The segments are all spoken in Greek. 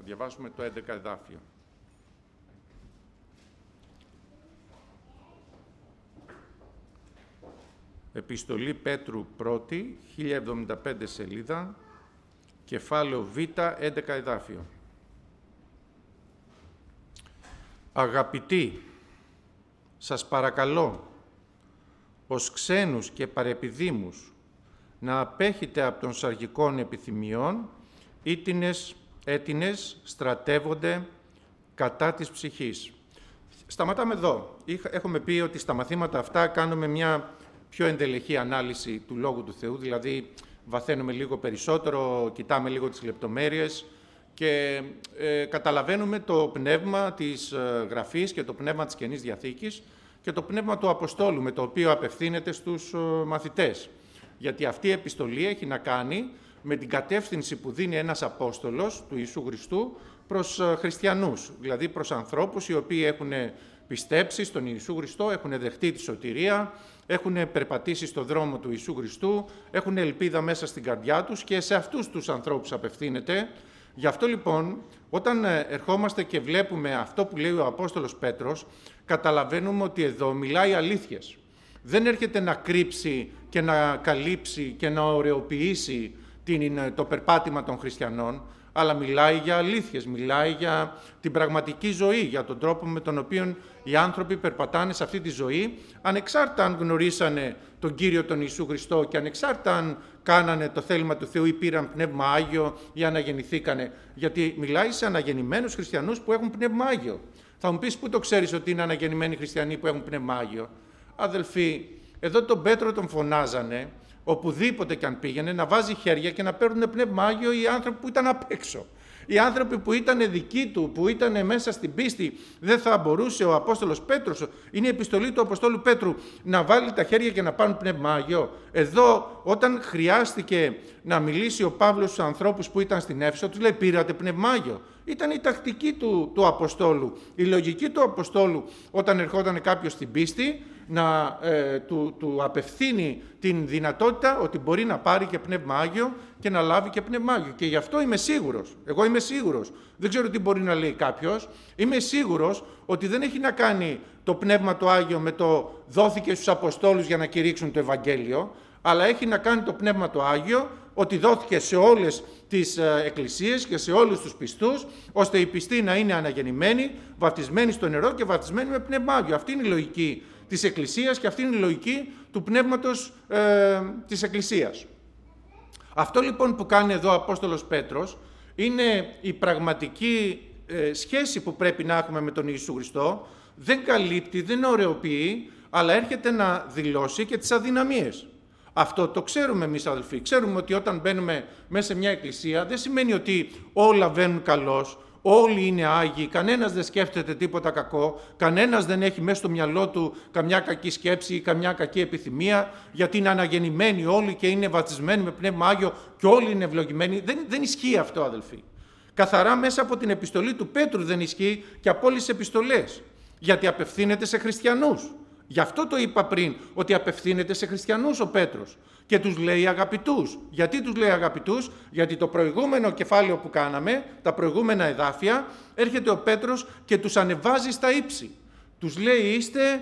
διαβάσουμε το 11 εδάφιο. Επιστολή Πέτρου 1, 1075 σελίδα, κεφάλαιο Β, 11 εδάφιο. Αγαπητοί, σας παρακαλώ, ως ξένους και παρεπιδήμους, να απέχετε από των σαργικών επιθυμιών, έτινες στρατεύονται κατά της ψυχής. Σταματάμε εδώ. Έχουμε πει ότι στα μαθήματα αυτά κάνουμε μια πιο εντελεχή ανάλυση του Λόγου του Θεού, δηλαδή βαθαίνουμε λίγο περισσότερο, κοιτάμε λίγο τις λεπτομέρειες και καταλαβαίνουμε το πνεύμα της Γραφής και το πνεύμα της Καινής Διαθήκης και το πνεύμα του Αποστόλου, με το οποίο απευθύνεται στους μαθητές. Γιατί αυτή η επιστολή έχει να κάνει με την κατεύθυνση που δίνει ένας Απόστολος του Ιησού Χριστού προς χριστιανούς, δηλαδή προς ανθρώπους οι οποίοι έχουν πιστέψει στον Ιησού Χριστό, έχουν δεχτεί τη σωτηρία, έχουν περπατήσει στο δρόμο του Ιησού Χριστού, έχουν ελπίδα μέσα στην καρδιά τους και σε αυτούς τους ανθρώπους απευθύνεται. Γι' αυτό λοιπόν, όταν ερχόμαστε και βλέπουμε αυτό που λέει ο Απόστολος Πέτρος, καταλαβαίνουμε ότι εδώ μιλάει αλήθειες. Δεν έρχεται να κρύψει και να καλύψει και να ωρεοποιήσει το περπάτημα των χριστιανών, αλλά μιλάει για αλήθειες, μιλάει για την πραγματική ζωή, για τον τρόπο με τον οποίο οι άνθρωποι περπατάνε σε αυτή τη ζωή, ανεξάρτητα αν γνωρίσανε τον Κύριο τον Ιησού Χριστό και ανεξάρτητα αν κάνανε το θέλημα του Θεού ή πήραν Πνεύμα Άγιο ή αναγεννηθήκανε. Γιατί μιλάει σε αναγεννημένους χριστιανούς που έχουν Πνεύμα Άγιο. Θα μου πεις, πού το ξέρεις ότι είναι αναγεννημένοι χριστιανοί που έχουν Πνεύμα Άγιο? Αδελφοί, εδώ τον Πέτρο τον φωνάζανε, οπουδήποτε και αν πήγαινε, να βάζει χέρια και να παίρνουν Πνεύμα Άγιο οι άνθρωποι που ήταν απ' έξω. Οι άνθρωποι που ήταν δικοί του, που ήταν μέσα στην πίστη, δεν θα μπορούσε ο Απόστολος Πέτρος, είναι η επιστολή του Αποστόλου Πέτρου, να βάλει τα χέρια και να πάρουν Πνεύμα Άγιο. Εδώ, όταν χρειάστηκε να μιλήσει ο Παύλος στους ανθρώπους που ήταν στην Έφεσο, τους λέει: πήρατε Πνεύμα Άγιο. Ήταν η τακτική του Αποστόλου, η λογική του Αποστόλου, όταν ερχόταν κάποιος στην πίστη, να του απευθύνει την δυνατότητα ότι μπορεί να πάρει και Πνεύμα Άγιο και να λάβει και Πνεύμα Άγιο. Και γι' αυτό είμαι σίγουρος, εγώ είμαι σίγουρος, δεν ξέρω τι μπορεί να λέει κάποιος, είμαι σίγουρος ότι δεν έχει να κάνει το Πνεύμα το Άγιο με το δόθηκε στους Αποστόλους για να κηρύξουν το Ευαγγέλιο, αλλά έχει να κάνει το Πνεύμα το Άγιο ότι δόθηκε σε όλες τις εκκλησίες και σε όλους τους πιστούς, ώστε οι πιστοί να είναι αναγεννημένοι, βαπτισμένοι στο νερό και βαπτισμένοι με Πνεύμα Άγιο. Αυτή είναι η λογική της Εκκλησίας και αυτή είναι η λογική του πνεύματος της Εκκλησίας. Αυτό λοιπόν που κάνει εδώ ο Απόστολος Πέτρος είναι η πραγματική σχέση που πρέπει να έχουμε με τον Ιησού Χριστό. Δεν καλύπτει, δεν ωρεοποιεί, αλλά έρχεται να δηλώσει και τις αδυναμίες. Αυτό το ξέρουμε εμείς, αδελφοί. Ξέρουμε ότι όταν μπαίνουμε μέσα σε μια εκκλησία δεν σημαίνει ότι όλα βαίνουν καλώς, όλοι είναι άγιοι, κανένας δεν σκέφτεται τίποτα κακό, κανένας δεν έχει μέσα στο μυαλό του καμιά κακή σκέψη ή καμιά κακή επιθυμία, γιατί είναι αναγεννημένοι όλοι και είναι βαπτισμένοι με Πνεύμα Άγιο και όλοι είναι ευλογημένοι. Δεν ισχύει αυτό, αδελφοί. Καθαρά μέσα από την επιστολή του Πέτρου δεν ισχύει και από όλες τις επιστολές, γιατί απευθύνεται σε χριστιανούς. Γι' αυτό το είπα πριν, ότι απευθύνεται σε χριστιανούς ο Πέτρος και τους λέει αγαπητούς. Γιατί τους λέει αγαπητούς? Γιατί το προηγούμενο κεφάλαιο που κάναμε, τα προηγούμενα εδάφια, έρχεται ο Πέτρος και τους ανεβάζει στα ύψη. Τους λέει: είστε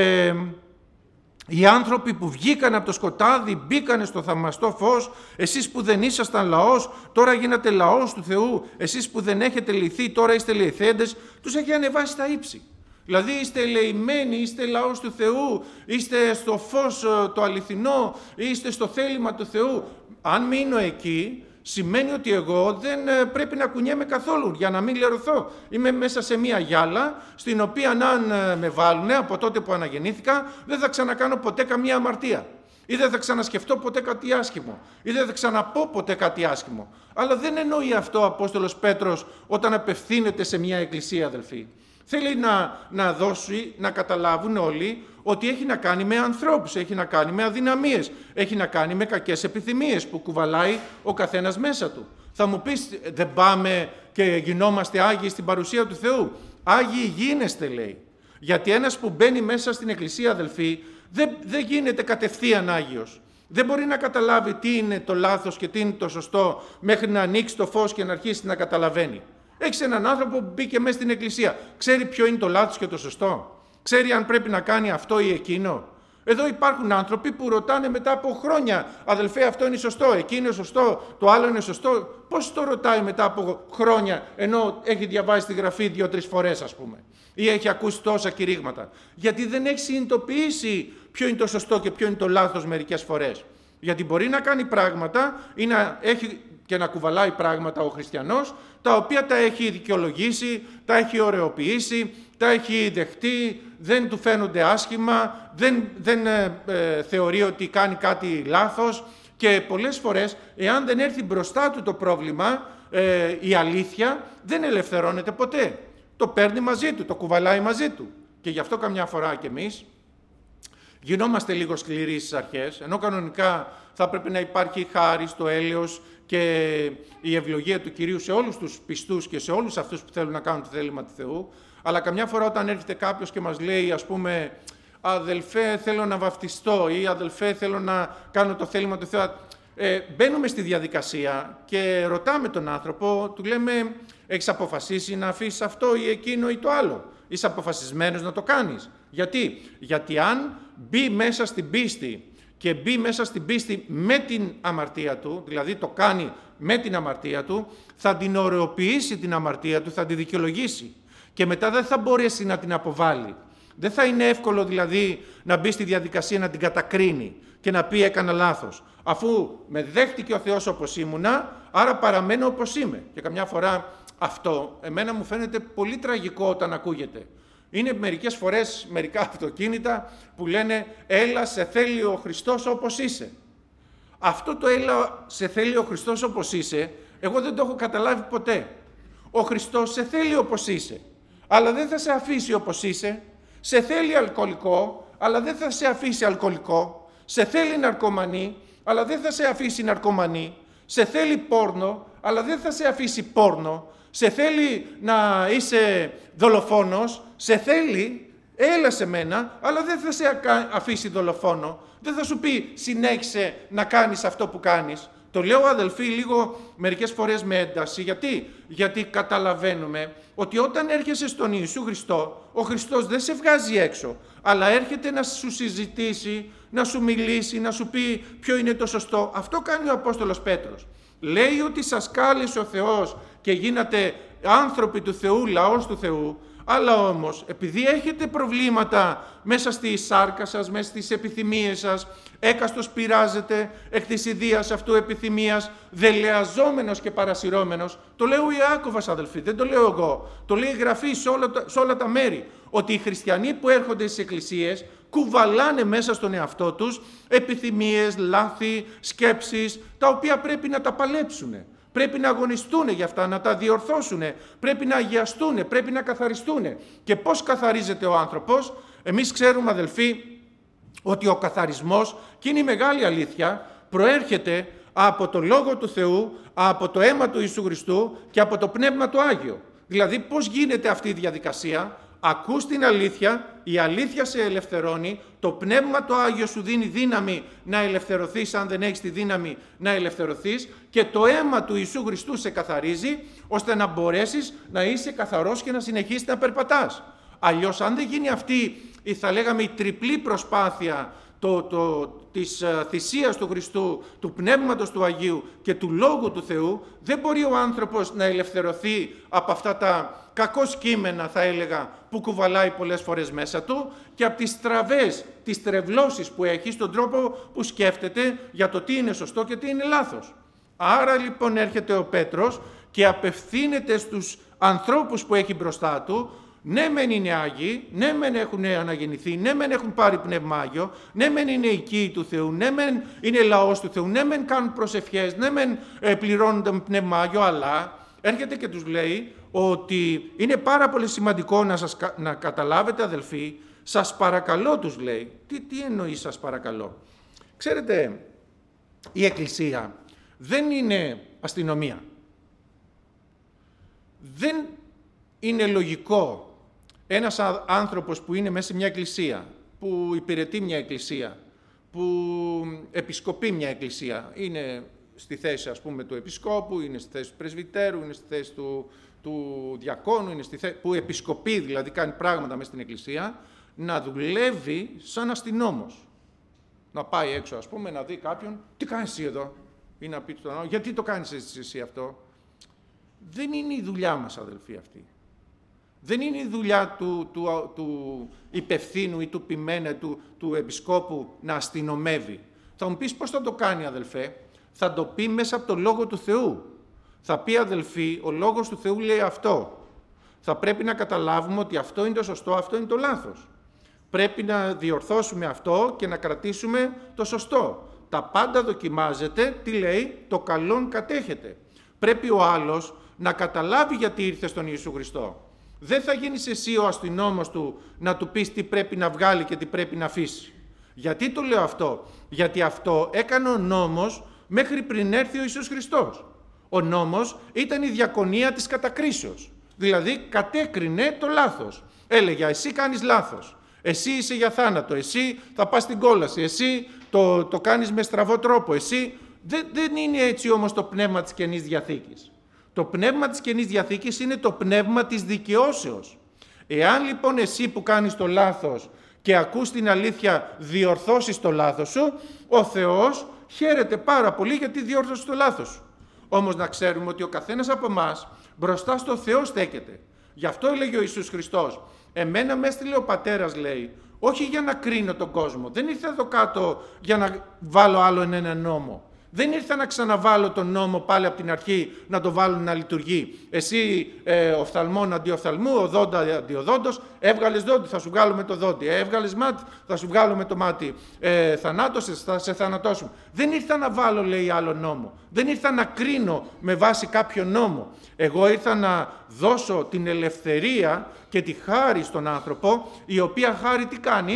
οι άνθρωποι που βγήκαν από το σκοτάδι, μπήκανε στο θαυμαστό φως, εσείς που δεν ήσασταν λαός, τώρα γίνατε λαός του Θεού, εσείς που δεν έχετε λυθεί, τώρα είστε λυθέντες. Τους έχει ανεβάσει στα ύψη. Δηλαδή είστε ελεημένοι, είστε λαός του Θεού, είστε στο φως το αληθινό, είστε στο θέλημα του Θεού. Αν μείνω εκεί, σημαίνει ότι εγώ δεν πρέπει να κουνιέμαι καθόλου για να μην λερωθώ. Είμαι μέσα σε μια γυάλα, στην οποία αν με βάλουν από τότε που αναγεννήθηκα, δεν θα ξανακάνω ποτέ καμία αμαρτία. Ή δεν θα ξανασκεφτώ ποτέ κάτι άσχημο. Ή δεν θα ξαναπώ ποτέ κάτι άσχημο. Αλλά δεν εννοεί αυτό ο Απόστολος Πέτρος όταν απευθύνεται σε μια εκκλησία, αδελφοί. Θέλει να δώσει, να καταλάβουν όλοι ότι έχει να κάνει με ανθρώπους, έχει να κάνει με αδυναμίες, έχει να κάνει με κακές επιθυμίες που κουβαλάει ο καθένας μέσα του. Θα μου πεις, δεν πάμε και γινόμαστε άγιοι στην παρουσία του Θεού? Άγιοι γίνεστε, λέει. Γιατί ένας που μπαίνει μέσα στην εκκλησία, αδελφοί, δεν γίνεται κατευθείαν Άγιος. Δεν μπορεί να καταλάβει τι είναι το λάθος και τι είναι το σωστό μέχρι να ανοίξει το φως και να αρχίσει να καταλαβαίνει. Έχεις έναν άνθρωπο που μπήκε μέσα στην εκκλησία. Ξέρει ποιο είναι το λάθος και το σωστό. Ξέρει αν πρέπει να κάνει αυτό ή εκείνο. Εδώ υπάρχουν άνθρωποι που ρωτάνε μετά από χρόνια, αδελφέ, αυτό είναι σωστό, εκείνο είναι σωστό, το άλλο είναι σωστό. Πώς το ρωτάει μετά από χρόνια, ενώ έχει διαβάσει τη Γραφή 2-3 φορές, ας πούμε, ή έχει ακούσει τόσα κηρύγματα? Γιατί δεν έχει συνειδητοποιήσει ποιο είναι το σωστό και ποιο είναι το λάθος μερικές φορές. Γιατί μπορεί να κάνει πράγματα ή να έχει και να κουβαλάει πράγματα ο χριστιανός, τα οποία τα έχει δικαιολογήσει, τα έχει ωρεοποιήσει, τα έχει δεχτεί, δεν του φαίνονται άσχημα, δεν θεωρεί ότι κάνει κάτι λάθος, και πολλές φορές, εάν δεν έρθει μπροστά του το πρόβλημα, η αλήθεια, δεν ελευθερώνεται ποτέ. Το παίρνει μαζί του, το κουβαλάει μαζί του. Και γι' αυτό καμιά φορά κι εμείς γινόμαστε λίγο σκληροί στις αρχές, ενώ κανονικά θα πρέπει να υπάρχει χάρις, το έλεος και η ευλογία του Κυρίου σε όλους τους πιστούς και σε όλους αυτούς που θέλουν να κάνουν το θέλημα του Θεού. Αλλά καμιά φορά όταν έρχεται κάποιος και μας λέει, ας πούμε, αδελφέ θέλω να βαφτιστώ, ή αδελφέ θέλω να κάνω το θέλημα του Θεού, μπαίνουμε στη διαδικασία και ρωτάμε τον άνθρωπο, του λέμε, έχεις αποφασίσει να αφήσεις αυτό ή εκείνο ή το άλλο? Είσαι αποφασισμένος να το κάνεις? Γιατί αν μπει μέσα στην πίστη και μπει μέσα στην πίστη με την αμαρτία του, δηλαδή το κάνει με την αμαρτία του, θα την ωρεοποιήσει την αμαρτία του, θα τη δικαιολογήσει και μετά δεν θα μπορέσει να την αποβάλει. Δεν θα είναι εύκολο δηλαδή να μπει στη διαδικασία να την κατακρίνει και να πει έκανα λάθος, αφού με δέχτηκε ο Θεός όπως ήμουνα, άρα παραμένω όπως είμαι. Και καμιά φορά αυτό εμένα μου φαίνεται πολύ τραγικό όταν ακούγεται. Είναι μερικές φορές μερικά αυτοκίνητα που λένε «Έλα, σε θέλει ο Χριστός όπως είσαι». Αυτό το «Έλα, σε θέλει ο Χριστός όπως είσαι», εγώ δεν το έχω καταλάβει ποτέ. Ο Χριστός σε θέλει όπως είσαι, αλλά δεν θα σε αφήσει όπως είσαι. Σε θέλει αλκοολικό, αλλά δεν θα σε αφήσει αλκοολικό. Σε θέλει ναρκωμανή, αλλά δεν θα σε αφήσει ναρκωμανή. Σε θέλει πόρνο, αλλά δεν θα σε αφήσει πόρνο. Σε θέλει να είσαι δολοφόνος, σε θέλει, έλα σε μένα, αλλά δεν θα σε αφήσει δολοφόνο. Δεν θα σου πει συνέχισε να κάνεις αυτό που κάνεις. Το λέω, αδελφοί, λίγο μερικές φορές με ένταση. Γιατί καταλαβαίνουμε ότι όταν έρχεσαι στον Ιησού Χριστό, ο Χριστός δεν σε βγάζει έξω, αλλά έρχεται να σου συζητήσει, να σου μιλήσει, να σου πει ποιο είναι το σωστό. Αυτό κάνει ο Απόστολος Πέτρος. Λέει ότι σας κάλεσε ο Θεός και γίνατε άνθρωποι του Θεού, λαός του Θεού, αλλά όμως επειδή έχετε προβλήματα μέσα στη σάρκα σας, μέσα στις επιθυμίες σας, έκαστος πειράζεται εκ της ιδείας αυτού επιθυμίας, δελεαζόμενος και παρασυρώμενος, το λέω ο Ιάκωβας, αδελφοί, δεν το λέω εγώ, το λέει η Γραφή σε όλα τα μέρη, ότι οι χριστιανοί που έρχονται στις εκκλησίες κουβαλάνε μέσα στον εαυτό τους επιθυμίες, λάθη, σκέψεις, τα οποία πρέπει να τα παλέψουν. Πρέπει να αγωνιστούν για αυτά, να τα διορθώσουν, πρέπει να αγιαστούν, πρέπει να καθαριστούν. Και πώς καθαρίζεται ο άνθρωπος? Εμείς ξέρουμε, αδελφοί, ότι ο καθαρισμός, και είναι η μεγάλη αλήθεια, προέρχεται από το Λόγο του Θεού, από το αίμα του Ιησού Χριστού και από το Πνεύμα του Άγιο. Δηλαδή πώς γίνεται αυτή η διαδικασία? Ακούς την αλήθεια, η αλήθεια σε ελευθερώνει, το Πνεύμα το Άγιο σου δίνει δύναμη να ελευθερωθείς αν δεν έχεις τη δύναμη να ελευθερωθείς, και το αίμα του Ιησού Χριστού σε καθαρίζει ώστε να μπορέσεις να είσαι καθαρός και να συνεχίσεις να περπατάς. Αλλιώς αν δεν γίνει αυτή, θα λέγαμε, η τριπλή προσπάθεια της θυσίας του Χριστού, του Πνεύματος του Αγίου και του Λόγου του Θεού, δεν μπορεί ο άνθρωπος να ελευθερωθεί από αυτά τα κακώς κείμενα, θα έλεγα, που κουβαλάει πολλές φορές μέσα του, και από τις τραβές, τις τρευλώσεις που έχει στον τρόπο που σκέφτεται για το τι είναι σωστό και τι είναι λάθος. Άρα λοιπόν έρχεται ο Πέτρος και απευθύνεται στους ανθρώπους που έχει μπροστά του. Ναι μεν είναι Άγιοι, ναι μεν έχουν αναγεννηθεί, ναι μεν έχουν πάρει Πνεύμα Άγιο, ναι μεν είναι οικοί του Θεού, ναι μεν είναι λαός του Θεού, ναι μεν κάνουν προσευχές, ναι μεν πληρώνονται με Πνεύμα Άγιο, αλλά έρχεται και τους λέει ότι είναι πάρα πολύ σημαντικό να καταλάβετε, αδελφοί, σας παρακαλώ, τους λέει. Τι εννοεί σας παρακαλώ? Ξέρετε, η Εκκλησία δεν είναι αστυνομία. Δεν είναι λογικό ένας άνθρωπος που είναι μέσα σε μια εκκλησία, που υπηρετεί μια εκκλησία, που επισκοπεί μια εκκλησία, είναι στη θέση, ας πούμε, του επισκόπου, είναι στη θέση του πρεσβυτέρου, είναι στη θέση του διακόνου, είναι στη θέση που επισκοπεί, δηλαδή κάνει πράγματα μέσα στην Εκκλησία, να δουλεύει σαν αστυνόμος. Να πάει έξω, ας πούμε, να δει κάποιον, τι κάνεις εσύ εδώ, ή να πει στον άλλο, γιατί το κάνεις εσύ αυτό. Δεν είναι η δουλειά μας, αδελφοί, αυτή. Δεν είναι η δουλειά του υπευθύνου ή του ποιμένε, του επισκόπου να αστυνομεύει. Θα μου πεις πώς θα το κάνει, αδελφέ. Θα το πει μέσα από το Λόγο του Θεού. Θα πει, αδελφοί, ο Λόγος του Θεού λέει αυτό. Θα πρέπει να καταλάβουμε ότι αυτό είναι το σωστό, αυτό είναι το λάθος. Πρέπει να διορθώσουμε αυτό και να κρατήσουμε το σωστό. Τα πάντα δοκιμάζεται, τι λέει, το καλόν κατέχεται. Πρέπει ο άλλος να καταλάβει γιατί ήρθε στον Ιησού Χριστό. Δεν θα γίνεις εσύ ο αστυνόμος του να του πεις τι πρέπει να βγάλει και τι πρέπει να αφήσει. Γιατί το λέω αυτό? Γιατί αυτό έκανε ο νόμος μέχρι πριν έρθει ο Ιησούς Χριστός. Ο νόμος ήταν η διακονία της κατακρίσεως. Δηλαδή κατέκρινε το λάθος. Έλεγε εσύ κάνεις λάθος. Εσύ είσαι για θάνατο. Εσύ θα πας στην κόλαση. Εσύ το κάνεις με στραβό τρόπο. Εσύ... Δεν είναι έτσι όμως το πνεύμα της Καινής Διαθήκης. Το πνεύμα της Καινής Διαθήκης είναι το πνεύμα της δικαιώσεως. Εάν λοιπόν εσύ που κάνεις το λάθος και ακούς την αλήθεια διορθώσεις το λάθος σου, ο Θεός χαίρεται πάρα πολύ γιατί διόρθωσες το λάθος σου. Όμως να ξέρουμε ότι ο καθένας από εμάς μπροστά στο Θεό στέκεται. Γι' αυτό έλεγε ο Ιησούς Χριστός, εμένα με έστειλε ο Πατέρας, λέει, όχι για να κρίνω τον κόσμο. Δεν ήρθα εδώ κάτω για να βάλω άλλο έναν νόμο. Δεν ήρθα να ξαναβάλω τον νόμο πάλι από την αρχή να το βάλω να λειτουργεί. Εσύ οφθαλμόν αντί οφθαλμού, οδόντα αντί οδόντος, έβγαλες δόντι, θα σου βγάλουμε το δόντι. Έβγαλες μάτι, θα σου βγάλουμε το μάτι. Θανάτωσες, θα σε θανατώσουμε. Δεν ήρθα να βάλω, λέει, άλλο νόμο. Δεν ήρθα να κρίνω με βάση κάποιο νόμο. Εγώ ήρθα να δώσω την ελευθερία και τη χάρη στον άνθρωπο, η οποία χάρη τι κάνει?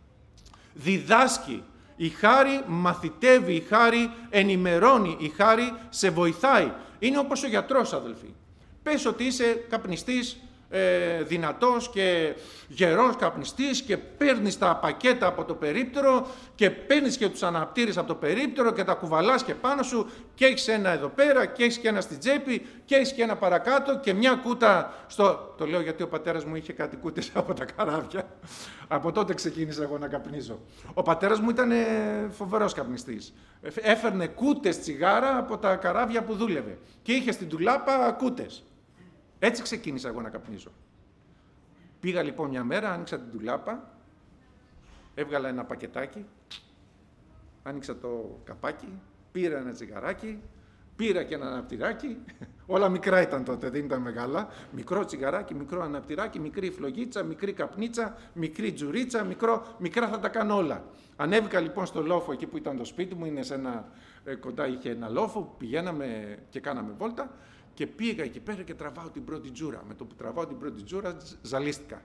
Διδάσκει. Η χάρη μαθητεύει, η χάρη ενημερώνει, η χάρη σε βοηθάει. Είναι όπως ο γιατρός, αδελφοί. Πες ότι είσαι καπνιστής, δυνατός και γερός καπνιστής και παίρνεις τα πακέτα από το περίπτερο και παίρνεις και τους αναπτήρες από το περίπτερο και τα κουβαλάς και πάνω σου και έχεις ένα εδώ πέρα και έχεις και ένα στην τσέπη και έχεις και ένα παρακάτω και μια κούτα στο... Το λέω γιατί ο πατέρας μου είχε κάτι κούτες από τα καράβια. Από τότε ξεκίνησα εγώ να καπνίζω. Ο πατέρας μου ήταν φοβερός καπνιστής. Έφερνε κούτες τσιγάρα από τα καράβια που δούλευε και είχε στην τουλάπα κούτες. Έτσι ξεκίνησα εγώ να καπνίζω. Πήγα λοιπόν μια μέρα, άνοιξα την τουλάπα, έβγαλα ένα πακετάκι, άνοιξα το καπάκι, πήρα ένα τσιγαράκι, πήρα και ένα αναπτυράκι, όλα μικρά ήταν τότε, δεν ήταν μεγάλα, μικρό τσιγαράκι, μικρό αναπτυράκι, μικρή φλογίτσα, μικρή καπνίτσα, μικρή τζουρίτσα, μικρά θα τα κάνω όλα. Ανέβηκα λοιπόν στο λόφο εκεί που ήταν το σπίτι μου, είναι σε ένα, κοντά είχε ένα λόφο, πηγαίναμε και κάναμε βόλτα, και πήγα εκεί πέρα και τραβάω την πρώτη τζούρα. Με το που τραβάω την πρώτη τζούρα, ζαλίστηκα.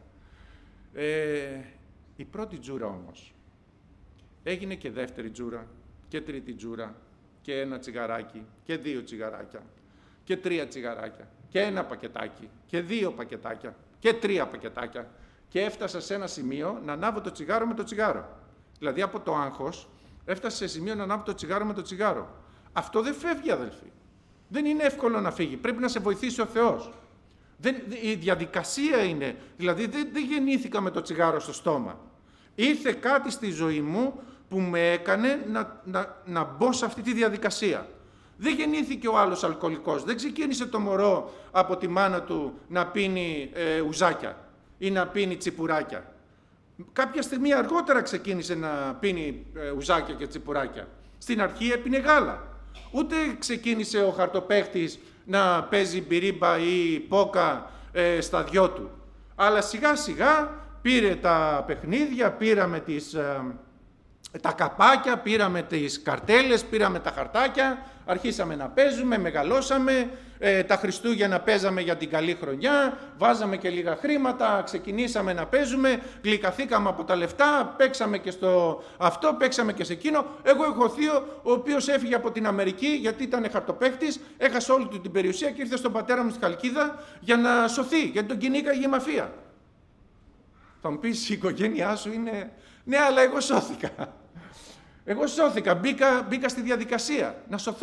Η πρώτη τζούρα όμως έγινε και δεύτερη τζούρα και τρίτη τζούρα και ένα τσιγαράκι και 2 τσιγαράκια και 3 τσιγαράκια και ένα πακετάκι και 2 πακετάκια και 3 πακετάκια και έφτασα σε ένα σημείο να ανάβω το τσιγάρο με το τσιγάρο. Δηλαδή από το άγχος έφτασα σε σημείο να ανάβω το τσιγάρο με το τσιγάρο. Αυτό δεν φεύγει, αδελφοί. Δεν είναι εύκολο να φύγει. Πρέπει να σε βοηθήσει ο Θεός. Η διαδικασία είναι. Δηλαδή δεν γεννήθηκα με το τσιγάρο στο στόμα. Ήρθε κάτι στη ζωή μου που με έκανε να μπω σε αυτή τη διαδικασία. Δεν γεννήθηκε ο άλλος αλκοολικός. Δεν ξεκίνησε το μωρό από τη μάνα του να πίνει ουζάκια ή να πίνει τσιπουράκια. Κάποια στιγμή αργότερα ξεκίνησε να πίνει ουζάκια και τσιπουράκια. Στην αρχή έπινε γάλα. Ούτε ξεκίνησε ο χαρτοπαίχτης να παίζει μπυρίμπα ή πόκα στα δυο του. Αλλά σιγά σιγά πήρε τα παιχνίδια, πήραμε τα καπάκια, πήραμε τις καρτέλες, πήραμε τα χαρτάκια, αρχίσαμε να παίζουμε, μεγαλώσαμε, τα Χριστούγεννα παίζαμε για την καλή χρονιά, βάζαμε και λίγα χρήματα, ξεκινήσαμε να παίζουμε, γλυκαθήκαμε από τα λεφτά, παίξαμε και στο αυτό, παίξαμε και σε εκείνο. Εγώ έχω θείο, ο οποίος έφυγε από την Αμερική γιατί ήταν χαρτοπαίχτης, έχασε όλη του την περιουσία και ήρθε στον πατέρα μου στη Χαλκίδα για να σωθεί, γιατί τον κυνήγαγε η μαφία. Θα μου πεις, η οικογένειά σου είναι... Ναι, αλλά εγώ σώθηκα. Εγώ σώθηκα, μπήκα στη διαδικασία να σωθώ.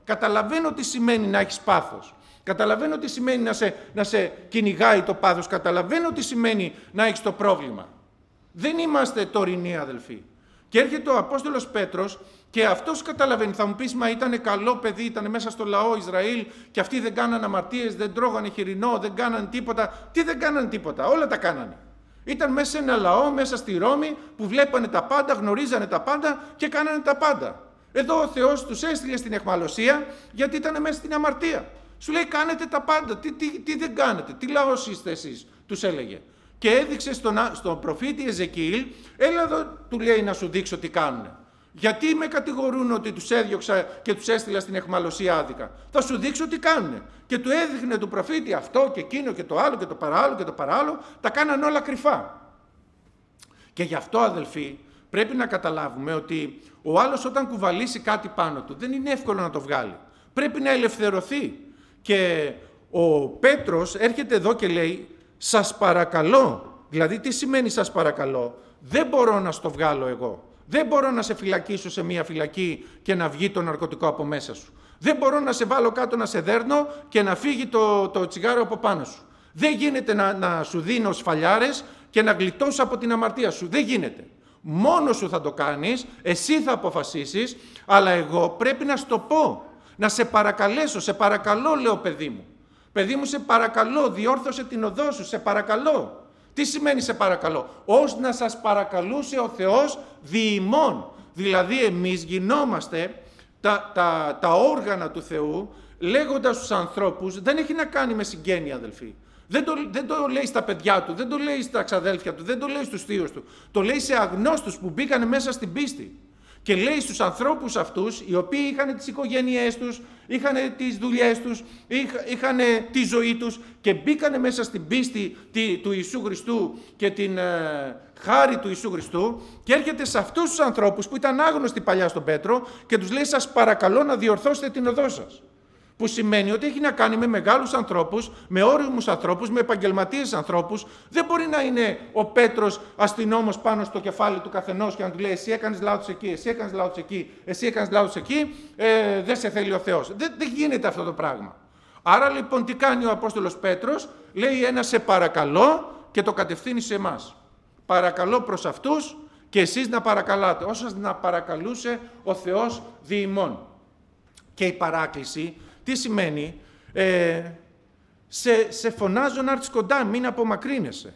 Καταλαβαίνω τι σημαίνει να έχεις πάθος. Καταλαβαίνω τι σημαίνει να σε κυνηγάει το πάθος. Καταλαβαίνω τι σημαίνει να έχεις το πρόβλημα. Δεν είμαστε τωρινοί, αδελφοί. Και έρχεται ο Απόστολος Πέτρος και αυτός καταλαβαίνει. Θα μου πεις, μα ήταν καλό παιδί, ήταν μέσα στο λαό Ισραήλ και αυτοί δεν κάνανε αμαρτίες, δεν τρώγανε χοιρινό, δεν κάνανε τίποτα. Τι δεν κάνανε τίποτα, όλα τα κάνανε. Ήταν μέσα σε ένα λαό, μέσα στη Ρώμη, που βλέπανε τα πάντα, γνωρίζανε τα πάντα και κάνανε τα πάντα. Εδώ ο Θεός τους έστειλε στην αιχμαλωσία γιατί ήταν μέσα στην αμαρτία. Σου λέει, κάνετε τα πάντα, τι δεν κάνετε, τι λαός είστε εσείς, τους έλεγε. Και έδειξε στον προφήτη Εζεκιήλ, έλα εδώ, του λέει, να σου δείξω τι κάνουνε. Γιατί με κατηγορούν ότι τους έδιωξα και τους έστειλα στην αιχμαλωσία άδικα. Θα σου δείξω τι κάνουνε. Και του έδειχνε του προφήτη αυτό και εκείνο και το άλλο και το παράλληλο και το παράλληλο, τα κάνανε όλα κρυφά. Και γι' αυτό, αδελφοί, πρέπει να καταλάβουμε ότι ο άλλος όταν κουβαλήσει κάτι πάνω του δεν είναι εύκολο να το βγάλει. Πρέπει να ελευθερωθεί. Και ο Πέτρος έρχεται εδώ και λέει, σας παρακαλώ. Δηλαδή τι σημαίνει σας παρακαλώ? Δεν μπορώ να στο βγάλω εγώ. Δεν μπορώ να σε φυλακίσω σε μια φυλακή και να βγει το ναρκωτικό από μέσα σου. Δεν μπορώ να σε βάλω κάτω να σε δέρνω και να φύγει το τσιγάρο από πάνω σου. Δεν γίνεται να σου δίνω σφαλιάρες και να γλιτώσω από την αμαρτία σου. Δεν γίνεται. Μόνος σου θα το κάνεις, εσύ θα αποφασίσεις, αλλά εγώ πρέπει να σου το πω. Να σε παρακαλέσω, σε παρακαλώ, λέω, παιδί μου. Παιδί μου, σε παρακαλώ, διόρθωσε την οδό σου, σε παρακαλώ. Τι σημαίνει σε παρακαλώ? Ως να σας παρακαλούσε ο Θεός δι' ημών. Δηλαδή εμείς γινόμαστε τα όργανα του Θεού, λέγοντας στους ανθρώπους, δεν έχει να κάνει με συγγένεια, αδελφοί. Δεν το λέει στα παιδιά του, δεν το λέει στα ξαδέλφια του, δεν το λέει στους θείους του. Το λέει σε αγνώστους που μπήκαν μέσα στην πίστη. Και λέει στους ανθρώπους αυτούς, οι οποίοι είχαν τις οικογένειές τους, είχαν τις δουλειές τους, είχαν τη ζωή τους και μπήκανε μέσα στην πίστη του Ιησού Χριστού και την χάρη του Ιησού Χριστού, και έρχεται σε αυτούς τους ανθρώπους που ήταν άγνωστοι παλιά στον Πέτρο και τους λέει, σας παρακαλώ να διορθώσετε την οδό σας. Που σημαίνει ότι έχει να κάνει με μεγάλους ανθρώπους, με όριμους ανθρώπους, με επαγγελματίες ανθρώπους. Δεν μπορεί να είναι ο Πέτρος αστυνόμος πάνω στο κεφάλι του καθενός και να του λέει, εσύ έκανες λάθος εκεί, εσύ έκανες λάθος εκεί, εσύ έκανες λάθος εκεί, δεν σε θέλει ο Θεός. Δεν γίνεται αυτό το πράγμα. Άρα λοιπόν τι κάνει ο Απόστολος Πέτρος? Λέει ένα σε παρακαλώ και το κατευθύνει σε εμάς. Παρακαλώ προς αυτούς και εσείς να παρακαλάτε, όσας να παρακαλούσε ο Θεός δι' ημών. Και η παράκληση τι σημαίνει? Σε φωνάζω να έρθεις κοντά, μην απομακρύνεσαι.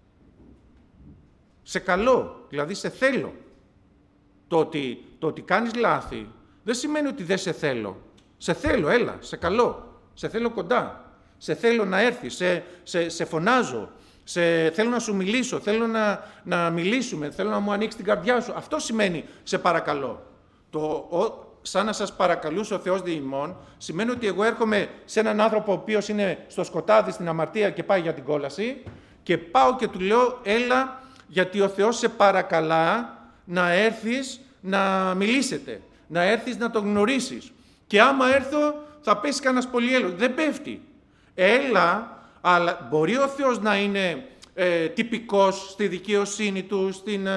Σε καλώ, δηλαδή σε θέλω. Το ότι κάνεις λάθη δεν σημαίνει ότι δεν σε θέλω. Σε θέλω, έλα, σε καλώ. Σε θέλω κοντά. Σε θέλω να έρθεις, σε φωνάζω. Θέλω να σου μιλήσω, θέλω να μιλήσουμε, θέλω να μου ανοίξει την καρδιά σου. Αυτό σημαίνει σε παρακαλώ. Σαν να σας παρακαλούσε ο Θεός δι' ημών, σημαίνει ότι εγώ έρχομαι σε έναν άνθρωπο ο οποίος είναι στο σκοτάδι, στην αμαρτία και πάει για την κόλαση, και πάω και του λέω, έλα, γιατί ο Θεός σε παρακαλά να έρθεις να μιλήσετε, να έρθεις να τον γνωρίσεις. Και άμα έρθω θα πέσει κανένας πολυέλος. Δεν πέφτει. Έλα, αλλά μπορεί ο Θεός να είναι τυπικός στη δικαιοσύνη του,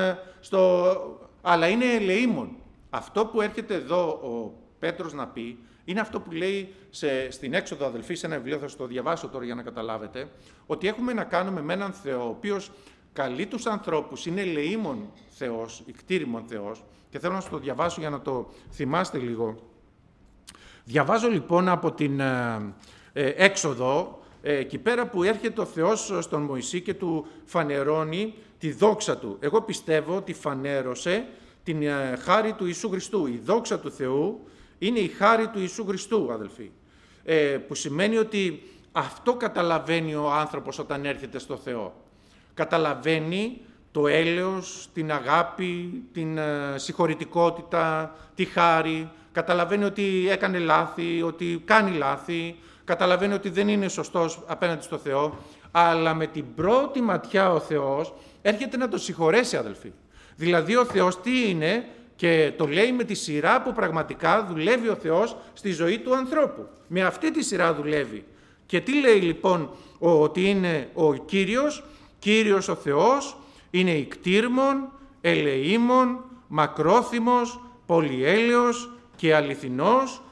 αλλά είναι ελεήμων. Αυτό που έρχεται εδώ ο Πέτρος να πει, είναι αυτό που λέει στην Έξοδο, αδελφοί, σε ένα βιβλίο, θα σας το διαβάσω τώρα για να καταλάβετε, ότι έχουμε να κάνουμε με έναν Θεό, ο οποίος καλεί τους ανθρώπους, είναι ελεήμων Θεός, ικτήριμων Θεός, και θέλω να σας το διαβάσω για να το θυμάστε λίγο. Διαβάζω λοιπόν από την Έξοδο, εκεί πέρα που έρχεται ο Θεός στον Μωυσή και του φανερώνει τη δόξα του. Εγώ πιστεύω ότι φανέρωσε την χάρη του Ιησού Χριστού. Η δόξα του Θεού είναι η χάρη του Ιησού Χριστού, αδελφοί. Που σημαίνει ότι αυτό καταλαβαίνει ο άνθρωπος όταν έρχεται στο Θεό. Καταλαβαίνει το έλεος, την αγάπη, την συγχωρητικότητα, τη χάρη. Καταλαβαίνει ότι έκανε λάθη, ότι κάνει λάθη. Καταλαβαίνει ότι δεν είναι σωστός απέναντι στο Θεό. Αλλά με την πρώτη ματιά ο Θεός έρχεται να το συγχωρέσει, αδελφοί. Δηλαδή ο Θεός τι είναι, και το λέει με τη σειρά που πραγματικά δουλεύει ο Θεός στη ζωή του ανθρώπου. Με αυτή τη σειρά δουλεύει. Και τι λέει λοιπόν ότι είναι ο Κύριος ο Θεός, είναι ικτήρμον, ελεήμον, μακρόθυμος, πολυέλεος και αληθινός,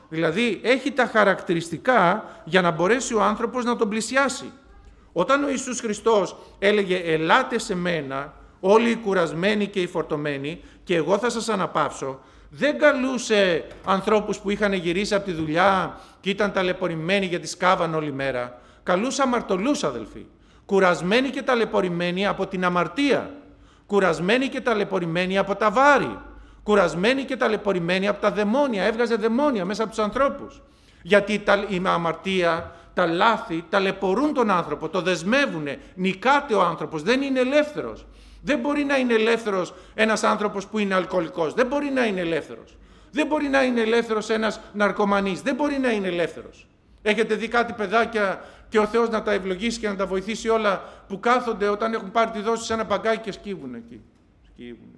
Δηλαδή έχει τα χαρακτηριστικά για να μπορέσει ο άνθρωπος να τον πλησιάσει. Όταν ο Ιησούς Χριστός έλεγε «Ελάτε σε μένα, όλοι οι κουρασμένοι και οι φορτωμένοι, και εγώ θα σας αναπαύσω», δεν καλούσε ανθρώπους που είχαν γυρίσει από τη δουλειά και ήταν ταλαιπωρημένοι γιατί σκάβαν όλη μέρα. Καλούσε αμαρτωλούς, αδελφοί. Κουρασμένοι και ταλαιπωρημένοι από την αμαρτία. Κουρασμένοι και ταλαιπωρημένοι από τα βάρη. Κουρασμένοι και ταλαιπωρημένοι από τα δαιμόνια. Έβγαζε δαιμόνια μέσα από τους ανθρώπους. Γιατί η αμαρτία, τα λάθη ταλαιπωρούν τον άνθρωπο, το δεσμεύουνε. Νικάται ο άνθρωπος, δεν είναι ελεύθερος. Δεν μπορεί να είναι ελεύθερος ένας άνθρωπος που είναι αλκοολικός. Δεν μπορεί να είναι ελεύθερος. Δεν μπορεί να είναι ελεύθερος ένας ναρκωμανής. Δεν μπορεί να είναι ελεύθερος. Έχετε δει κάτι παιδάκια και ο Θεός να τα ευλογήσει και να τα βοηθήσει όλα, που κάθονται όταν έχουν πάρει τη δόση σε ένα παγκάκι και σκύβουν εκεί. Σκύβουν.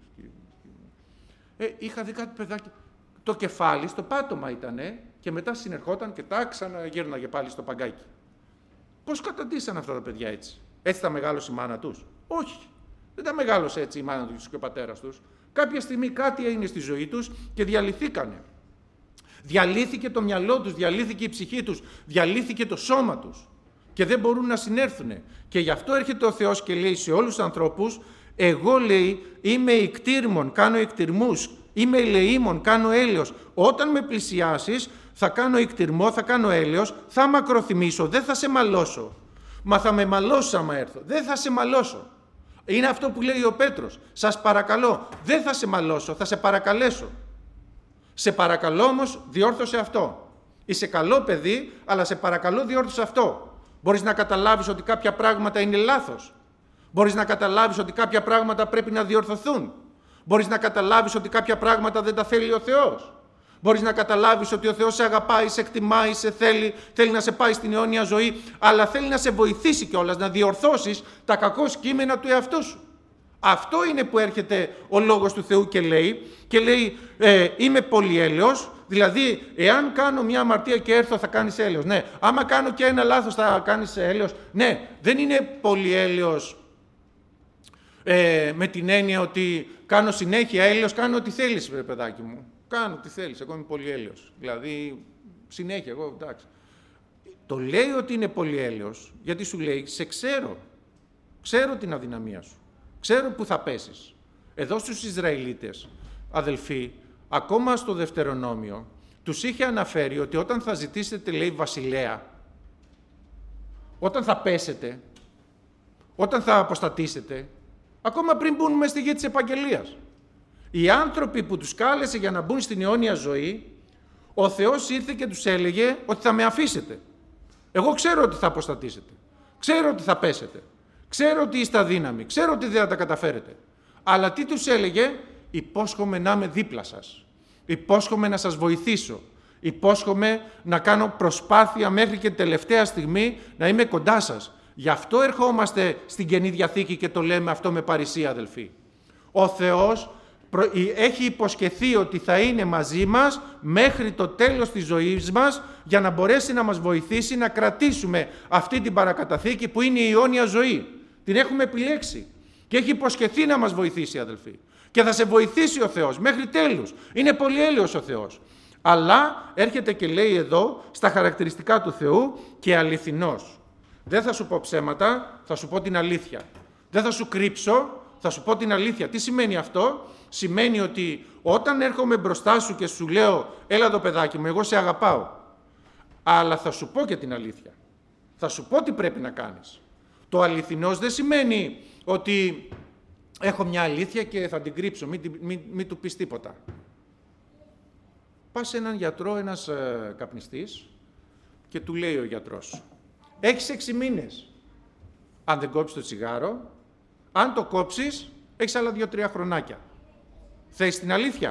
Είχα δει κάτι παιδάκι. Το κεφάλι στο πάτωμα ήτανε και μετά συνερχόταν και τα ξαναγύρναγε πάλι στο παγκάκι. Πώς καταντήσαν αυτά τα παιδιά έτσι? Έτσι τα μεγάλωσε η μάνα τους? Όχι. Δεν τα μεγάλωσε έτσι η μάνα τους και ο πατέρας τους. Κάποια στιγμή κάτι έγινε στη ζωή τους και διαλυθήκανε. Διαλύθηκε το μυαλό τους, διαλύθηκε η ψυχή τους, διαλύθηκε το σώμα τους και δεν μπορούν να συνέρθουν. Και γι' αυτό έρχεται ο Θεός και λέει σε όλους τους ανθρώπους, εγώ, λέει, είμαι ικτήρμον, κάνω ικτηρμούς, είμαι ελεήμον, κάνω έλεος. Όταν με πλησιάσεις θα κάνω ικτηρμό, θα κάνω έλεος, θα μακροθυμήσω, δεν θα σε μαλώσω. Μα θα με μαλώσεις άμα έρθω. Δεν θα σε μαλώσω. Είναι αυτό που λέει ο Πέτρος. Σας παρακαλώ, δεν θα σε μαλώσω, θα σε παρακαλέσω. Σε παρακαλώ όμως, διόρθωσε αυτό. Είσαι καλό παιδί, αλλά σε παρακαλώ διόρθωσε αυτό. Μπορείς να καταλάβεις ότι κάποια πράγματα είναι λάθος. Μπορείς να καταλάβεις ότι κάποια πράγματα πρέπει να διορθωθούν. Μπορείς να καταλάβεις ότι κάποια πράγματα δεν τα θέλει ο Θεός. Μπορείς να καταλάβεις ότι ο Θεός σε αγαπάει, σε εκτιμάει, σε θέλει να σε πάει στην αιώνια ζωή, αλλά θέλει να σε βοηθήσει κιόλας να διορθώσεις τα κακό κείμενα του εαυτού σου. Αυτό είναι που έρχεται ο Λόγος του Θεού και λέει είμαι πολυέλεος, δηλαδή εάν κάνω μια αμαρτία και έρθω θα κάνεις έλεος. Ναι, άμα κάνω και ένα λάθος θα κάνεις έλεος. Ναι, δεν είναι πολυέλεος με την έννοια ότι κάνω συνέχεια έλεος, κάνω ό,τι θέλεις, παιδάκι μου. Κάνω ό,τι θέλεις, εγώ είμαι πολυέλεος. Δηλαδή συνέχεια, εγώ εντάξει. Το λέει ότι είναι πολυέλεος γιατί σου λέει σε ξέρω. Ξέρω την αδυναμία σου. Ξέρω που θα πέσεις. Εδώ στους Ισραηλίτες, αδελφοί, ακόμα στο Δευτερονόμιο, τους είχε αναφέρει ότι όταν θα ζητήσετε, λέει, βασιλέα, όταν θα πέσετε, όταν θα αποστατήσετε, ακόμα πριν μπουν μες στη γη της επαγγελίας, οι άνθρωποι που τους κάλεσε για να μπουν στην αιώνια ζωή, ο Θεός ήρθε και τους έλεγε ότι θα με αφήσετε. Εγώ ξέρω ότι θα αποστατήσετε. Ξέρω ότι θα πέσετε. Ξέρω ότι είστε αδύναμοι, ξέρω ότι δεν θα τα καταφέρετε. Αλλά τι τους έλεγε? Υπόσχομαι να είμαι δίπλα σας. Υπόσχομαι να σας βοηθήσω. Υπόσχομαι να κάνω προσπάθεια μέχρι και τελευταία στιγμή να είμαι κοντά σας. Γι' αυτό ερχόμαστε στην Καινή Διαθήκη και το λέμε αυτό με παρησία, αδελφοί. Ο Θεός έχει υποσχεθεί ότι θα είναι μαζί μας μέχρι το τέλος της ζωής μας για να μπορέσει να μας βοηθήσει να κρατήσουμε αυτή την παρακαταθήκη που είναι η αιώνια ζωή. Την έχουμε επιλέξει και έχει υποσχεθεί να μας βοηθήσει, αδελφοί. Και θα σε βοηθήσει ο Θεός μέχρι τέλους. Είναι πολυέλεος ο Θεός. Αλλά έρχεται και λέει εδώ στα χαρακτηριστικά του Θεού και αληθινός. Δεν θα σου πω ψέματα, θα σου πω την αλήθεια. Δεν θα σου κρύψω, θα σου πω την αλήθεια. Τι σημαίνει αυτό? Σημαίνει ότι όταν έρχομαι μπροστά σου και σου λέω έλα εδώ παιδάκι μου, εγώ σε αγαπάω. Αλλά θα σου πω και την αλήθεια. Θα σου πω τι πρέπει να κάνεις. Το αληθινός δεν σημαίνει ότι έχω μια αλήθεια και θα την κρύψω, μην του πεις τίποτα. Πας σε έναν γιατρό, ένας καπνιστής και του λέει ο γιατρός, έχεις 6 μήνες. Αν δεν κόψεις το τσιγάρο, αν το κόψεις, έχεις άλλα 2-3 χρονάκια. Θες την αλήθεια?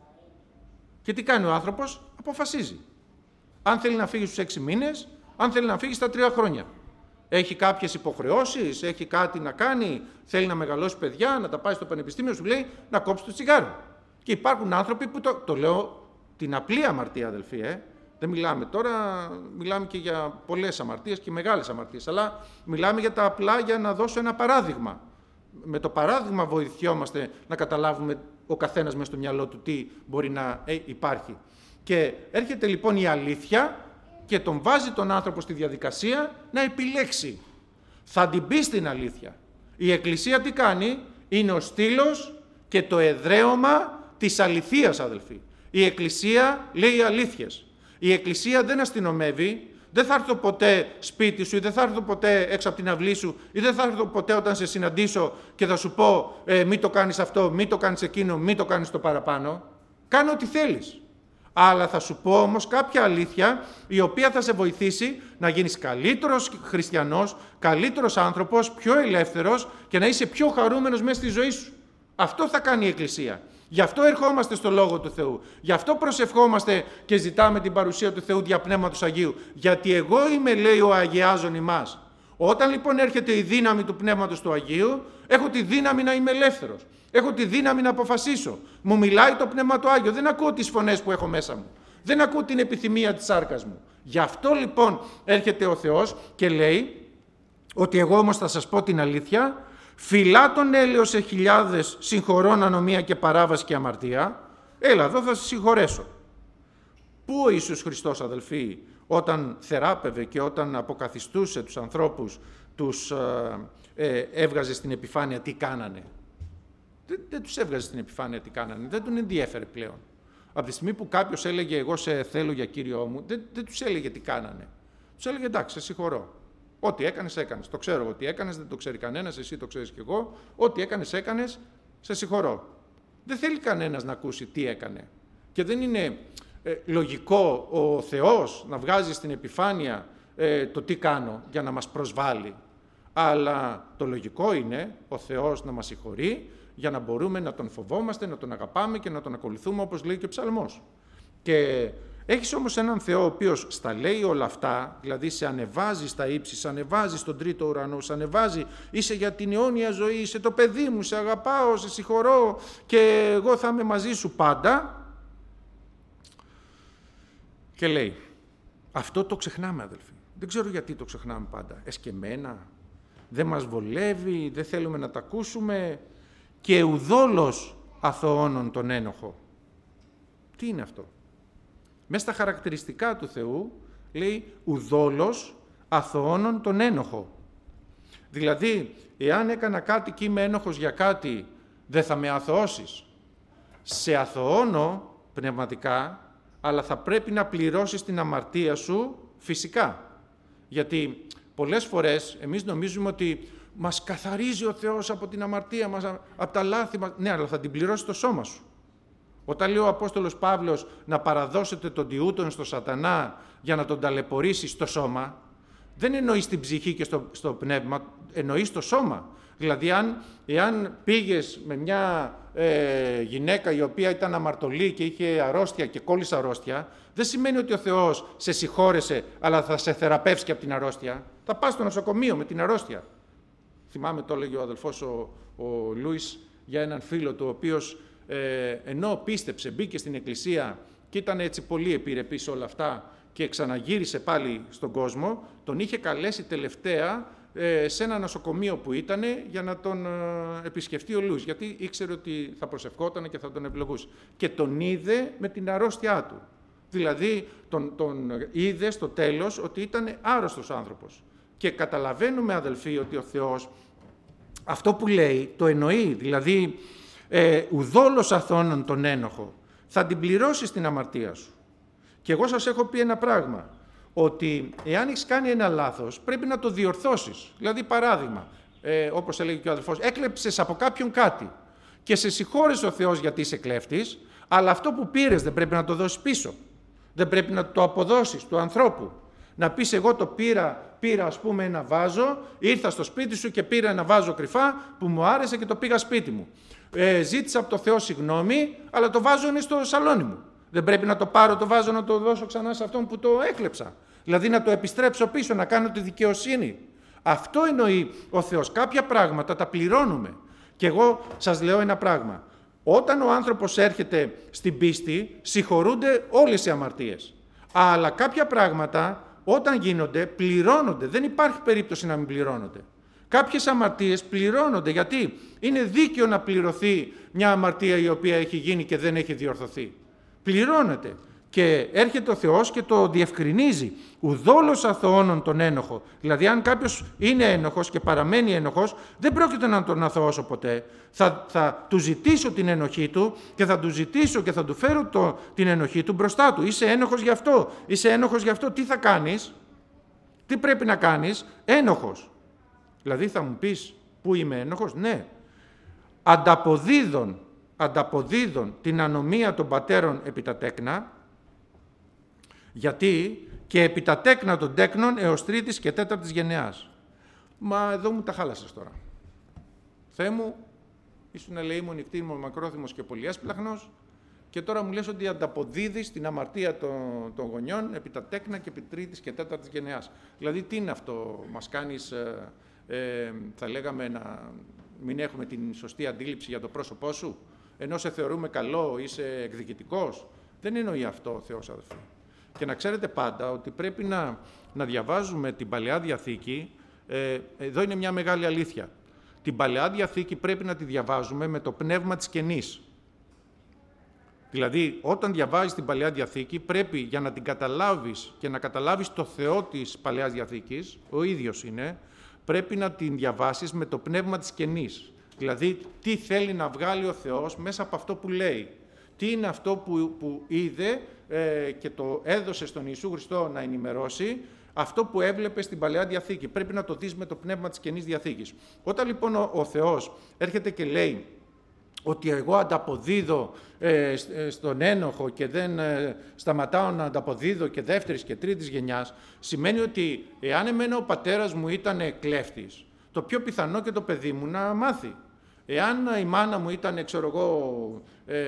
Και τι κάνει ο άνθρωπος? Αποφασίζει. Αν θέλει να φύγει στους 6 μήνες, αν θέλει να φύγει στα 3 χρόνια. Έχει κάποιες υποχρεώσεις, έχει κάτι να κάνει, θέλει να μεγαλώσει παιδιά, να τα πάει στο πανεπιστήμιο, σου λέει να κόψει το τσιγάρο. Και υπάρχουν άνθρωποι που το λέω την απλή αμαρτία, αδελφοί, Δεν μιλάμε τώρα, μιλάμε και για πολλές αμαρτίες και μεγάλες αμαρτίες, αλλά μιλάμε για τα απλά για να δώσω ένα παράδειγμα. Με το παράδειγμα βοηθιόμαστε να καταλάβουμε ο καθένας μες στο μυαλό του τι μπορεί να υπάρχει. Και έρχεται λοιπόν η αλήθεια και τον βάζει τον άνθρωπο στη διαδικασία να επιλέξει. Θα την πει στην αλήθεια. Η Εκκλησία τι κάνει? Είναι ο στήλος και το εδραίωμα της αληθείας, αδελφοί. Η Εκκλησία λέει αλήθειες. Η Εκκλησία δεν αστυνομεύει. Δεν θα έρθω ποτέ σπίτι σου ή δεν θα έρθω ποτέ έξω από την αυλή σου ή δεν θα έρθω ποτέ όταν σε συναντήσω και θα σου πω μη το κάνεις αυτό, μη το κάνεις εκείνο, μη το κάνεις το παραπάνω. Κάνε ό,τι θέλεις. Αλλά θα σου πω όμως κάποια αλήθεια η οποία θα σε βοηθήσει να γίνεις καλύτερος χριστιανός, καλύτερος άνθρωπος, πιο ελεύθερος και να είσαι πιο χαρούμενος μέσα στη ζωή σου. Αυτό θα κάνει η Εκκλησία. Γι' αυτό ερχόμαστε στο Λόγο του Θεού. Γι' αυτό προσευχόμαστε και ζητάμε την παρουσία του Θεού δια Πνεύματος Αγίου. Γιατί εγώ είμαι, λέει, ο αγιάζων ημάς. Όταν λοιπόν έρχεται η δύναμη του Πνεύματος του Αγίου, έχω τη δύναμη να είμαι ελεύθερος. Έχω τη δύναμη να αποφασίσω. Μου μιλάει το Πνεύμα του Άγιο. Δεν ακούω τις φωνές που έχω μέσα μου. Δεν ακούω την επιθυμία της σάρκας μου. Γι' αυτό λοιπόν έρχεται ο Θεός και λέει ότι εγώ όμως θα σας πω την αλήθεια. Φυλά τον έλεος σε χιλιάδες, συγχωρών ανομία και παράβαση και αμαρτία. Έλα εδώ θα σε συγχωρέσω. Πού ο Ιησούς Χριστός, αδελφοί, όταν θεράπευε και όταν αποκαθιστούσε τους ανθρώπους, τους έβγαζε στην επιφάνεια τι κάνανε? Δεν τους έβγαζε στην επιφάνεια τι κάνανε, δεν τον ενδιέφερε πλέον. Από τη στιγμή που κάποιος έλεγε εγώ σε θέλω για Κύριό μου, δεν τους έλεγε τι κάνανε. Τους έλεγε εντάξει, σε συγχωρώ. Ό,τι έκανες, έκανες. Το ξέρω εγώ τι έκανες, δεν το ξέρει κανένας, εσύ το ξέρεις κι εγώ. Ό,τι έκανες, έκανες, σε συγχωρώ. Δεν θέλει κανένας να ακούσει τι έκανε. Και δεν είναι λογικό ο Θεός να βγάζει στην επιφάνεια το τι κάνω για να μας προσβάλλει. Αλλά το λογικό είναι ο Θεός να μας συγχωρεί για να μπορούμε να τον φοβόμαστε, να τον αγαπάμε και να τον ακολουθούμε όπως λέει και ο Ψαλμός. Και έχεις όμως έναν Θεό ο οποίος στα λέει όλα αυτά, δηλαδή σε ανεβάζει στα ύψη, σε ανεβάζει στον τρίτο ουρανό, σε ανεβάζει, είσαι για την αιώνια ζωή, είσαι το παιδί μου, σε αγαπάω, σε συγχωρώ και εγώ θα είμαι μαζί σου πάντα. Και λέει, αυτό το ξεχνάμε αδελφοί, δεν ξέρω γιατί το ξεχνάμε πάντα, εσκεμμένα, δεν μας βολεύει, δεν θέλουμε να τα ακούσουμε και ουδόλως αθωώνων τον ένοχο. Τι είναι αυτό? Μέσα στα χαρακτηριστικά του Θεού λέει ουδόλως αθωώνων τον ένοχο. Δηλαδή, εάν έκανα κάτι και είμαι ένοχος για κάτι, δεν θα με αθωώσεις. Σε αθωώνω πνευματικά, αλλά θα πρέπει να πληρώσεις την αμαρτία σου φυσικά. Γιατί πολλές φορές εμείς νομίζουμε ότι μας καθαρίζει ο Θεός από την αμαρτία μας, από τα λάθη μας. Ναι, αλλά θα την πληρώσει το σώμα σου. Όταν λέει ο Απόστολος Παύλος να παραδώσετε τον τιούτον στο σατανά για να τον ταλαιπωρήσει στο σώμα, δεν εννοεί στην ψυχή και στο πνεύμα, εννοεί στο σώμα. Δηλαδή, εάν πήγες με μια γυναίκα η οποία ήταν αμαρτωλή και είχε αρρώστια και κόλλησε αρρώστια, δεν σημαίνει ότι ο Θεός σε συγχώρεσε, αλλά θα σε θεραπεύσει και από την αρρώστια. Θα πας στο νοσοκομείο με την αρρώστια. Θυμάμαι, το έλεγε ο αδελφός ο Λούις για έναν φίλο του, ο οποίος ενώ πίστεψε, μπήκε στην εκκλησία και ήταν έτσι πολύ επιρρεπής όλα αυτά και ξαναγύρισε πάλι στον κόσμο, τον είχε καλέσει τελευταία σε ένα νοσοκομείο που ήταν για να τον επισκεφτεί ο Λούις, γιατί ήξερε ότι θα προσευχόταν και θα τον ευλογούσε. Και τον είδε με την αρρώστιά του. Δηλαδή τον είδε στο τέλος ότι ήταν άρρωστος άνθρωπος. Και καταλαβαίνουμε, αδελφοί, ότι ο Θεός αυτό που λέει το εννοεί, δηλαδή ουδόλως αθώνων τον ένοχο, θα την πληρώσεις την αμαρτία σου. Και εγώ σας έχω πει ένα πράγμα, ότι εάν έχεις κάνει ένα λάθος πρέπει να το διορθώσεις. Δηλαδή παράδειγμα, όπως έλεγε και ο αδελφός, έκλεψες από κάποιον κάτι και σε συγχώρεσε ο Θεός γιατί είσαι κλέφτης, αλλά αυτό που πήρες δεν πρέπει να το δώσεις πίσω. Δεν πρέπει να το αποδώσεις του ανθρώπου. Να πεις εγώ το πήρα ας πούμε ένα βάζο, ήρθα στο σπίτι σου και πήρα ένα βάζο κρυφά που μου άρεσε και το πήγα σπίτι μου. Ζήτησα από το Θεό συγγνώμη, αλλά το βάζο είναι στο σαλόνι μου. Δεν πρέπει να το πάρω το βάζο να το δώσω ξανά σε αυτόν που το έκλεψα. Δηλαδή να το επιστρέψω πίσω, να κάνω τη δικαιοσύνη. Αυτό εννοεί ο Θεός. Κάποια πράγματα τα πληρώνουμε. Και εγώ σας λέω ένα πράγμα. Όταν ο άνθρωπος έρχεται στην πίστη, συγχωρούνται όλες οι αμαρτίες. Αλλά κάποια πράγματα όταν γίνονται, πληρώνονται. Δεν υπάρχει περίπτωση να μην πληρώνονται. Κάποιες αμαρτίες πληρώνονται. Γιατί είναι δίκαιο να πληρωθεί μια αμαρτία η οποία έχει γίνει και δεν έχει διορθωθεί. Πληρώνεται. Και έρχεται ο Θεός και το διευκρινίζει. Ουδόλως αθωώνων τον ένοχο. Δηλαδή, αν κάποιος είναι ένοχος και παραμένει ένοχος, δεν πρόκειται να τον αθωώσω ποτέ. Θα του ζητήσω την ενοχή του και θα του ζητήσω και θα του φέρω την ενοχή του μπροστά του. Είσαι ένοχος γι' αυτό. Είσαι ένοχος γι' αυτό. Τι θα κάνεις? Τι πρέπει να κάνεις? Ένοχος. Δηλαδή, θα μου πεις πού είμαι ένοχος? Ναι. Ανταποδίδων την ανομία των πατέρων επί τα τέκνα, γιατί και επί τα τέκνα των τέκνων έως τρίτης και τέταρτης γενεάς. Μα εδώ μου τα χάλασες τώρα. Θεέ μου, ήσουν ελεήμων νυχτήμων μακρόθυμος και πολυέσπλαχνος και τώρα μου λες ότι ανταποδίδεις την αμαρτία των γονιών επί τα τέκνα και επί τρίτης και τέταρτης γενεάς. Δηλαδή τι είναι αυτό? Μας κάνεις, θα λέγαμε, να μην έχουμε την σωστή αντίληψη για το πρόσωπό σου, ενώ σε θεωρούμε καλό, είσαι εκδικητικός? Δεν εννοεί αυτό ο Θεός, αδελφοί. Και να ξέρετε πάντα ότι πρέπει να διαβάζουμε την Παλαιά Διαθήκη. Εδώ είναι μια μεγάλη αλήθεια. Την Παλαιά Διαθήκη πρέπει να τη διαβάζουμε με το πνεύμα της καινής. Δηλαδή, όταν διαβάζεις την Παλαιά Διαθήκη, πρέπει για να την καταλάβεις και να καταλάβεις το Θεό της Παλαιάς Διαθήκης, ο ίδιος είναι, πρέπει να την διαβάσεις με το πνεύμα της καινής. Δηλαδή, τι θέλει να βγάλει ο Θεός μέσα από αυτό που λέει. Τι είναι αυτό που είδε και το έδωσε στον Ιησού Χριστό να ενημερώσει, αυτό που έβλεπε στην Παλαιά Διαθήκη. Πρέπει να το δεις με το πνεύμα της Καινής Διαθήκης. Όταν λοιπόν ο Θεός έρχεται και λέει ότι εγώ ανταποδίδω στον ένοχο και δεν σταματάω να ανταποδίδω και δεύτερης και τρίτης γενιάς, σημαίνει ότι εάν εμένα ο πατέρας μου ήταν κλέφτης, το πιο πιθανό και το παιδί μου να μάθει. Εάν η μάνα μου ήταν, ξέρω εγώ,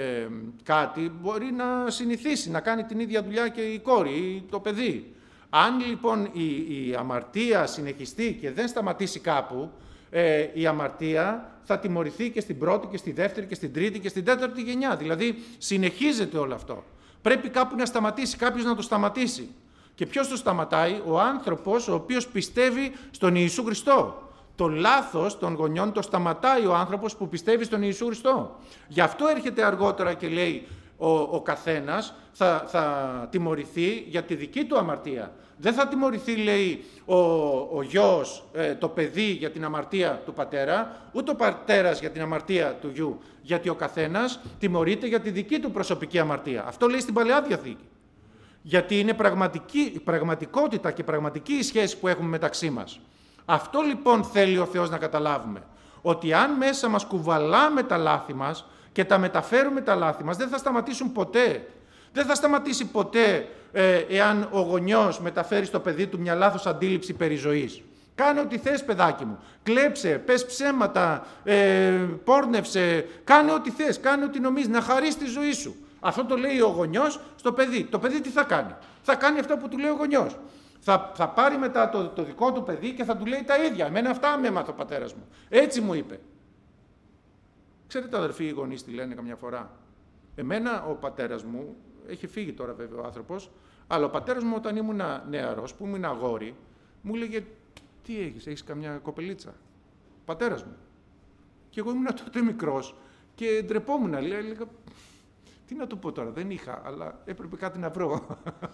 κάτι, μπορεί να συνηθίσει να κάνει την ίδια δουλειά και η κόρη ή το παιδί. Αν λοιπόν η αμαρτία συνεχιστεί και δεν σταματήσει κάπου, η αμαρτία θα τιμωρηθεί και στην πρώτη και στη δεύτερη και στην τρίτη και στην τέταρτη γενιά. Δηλαδή συνεχίζεται όλο αυτό. Πρέπει κάπου να σταματήσει, κάποιος να το σταματήσει. Και ποιος το σταματάει? Ο άνθρωπος ο οποίος πιστεύει στον Ιησού Χριστό. Το λάθος των γονιών το σταματάει ο άνθρωπος που πιστεύει στον Ιησού Χριστό. Γι' αυτό έρχεται αργότερα και λέει ο καθένας θα τιμωρηθεί για τη δική του αμαρτία. Δεν θα τιμωρηθεί, λέει, ο γιος, το παιδί για την αμαρτία του πατέρα, ούτε ο πατέρας για την αμαρτία του γιου. Γιατί ο καθένας τιμωρείται για τη δική του προσωπική αμαρτία. Αυτό λέει στην Παλαιά Διαθήκη. Γιατί είναι πραγματικότητα και πραγματική η σχέση που έχουμε μεταξύ μας. Αυτό λοιπόν θέλει ο Θεός να καταλάβουμε. Ότι αν μέσα μας κουβαλάμε τα λάθη μας και τα μεταφέρουμε τα λάθη μας, δεν θα σταματήσουν ποτέ. Δεν θα σταματήσει ποτέ εάν ο γονιός μεταφέρει στο παιδί του μια λάθος αντίληψη περί ζωής. Κάνε ό,τι θες, παιδάκι μου. Κλέψε, πες ψέματα, πόρνευσε, κάνε ό,τι θες, κάνε ό,τι νομίζεις, να χαρείς τη ζωή σου. Αυτό το λέει ο γονιός στο παιδί. Το παιδί τι θα κάνει? Θα κάνει αυτό που του λέει ο γονιός. Θα πάρει μετά το δικό του παιδί και θα του λέει τα ίδια. Εμένα αυτά με έμαθε ο πατέρας μου. Έτσι μου είπε. Ξέρετε, αδερφοί, οι γονείς τι λένε καμιά φορά? Εμένα ο πατέρας μου, έχει φύγει τώρα βέβαια ο άνθρωπος, αλλά ο πατέρας μου όταν ήμουν νεαρός, που ήμουν αγόρι, μου έλεγε τι έχεις καμιά κοπελίτσα? Πατέρας μου. Και εγώ ήμουν τότε μικρός και ντρεπόμουν. Έλεγα, τι να του πω τώρα, δεν είχα, αλλά έπρεπε κάτι να βρω.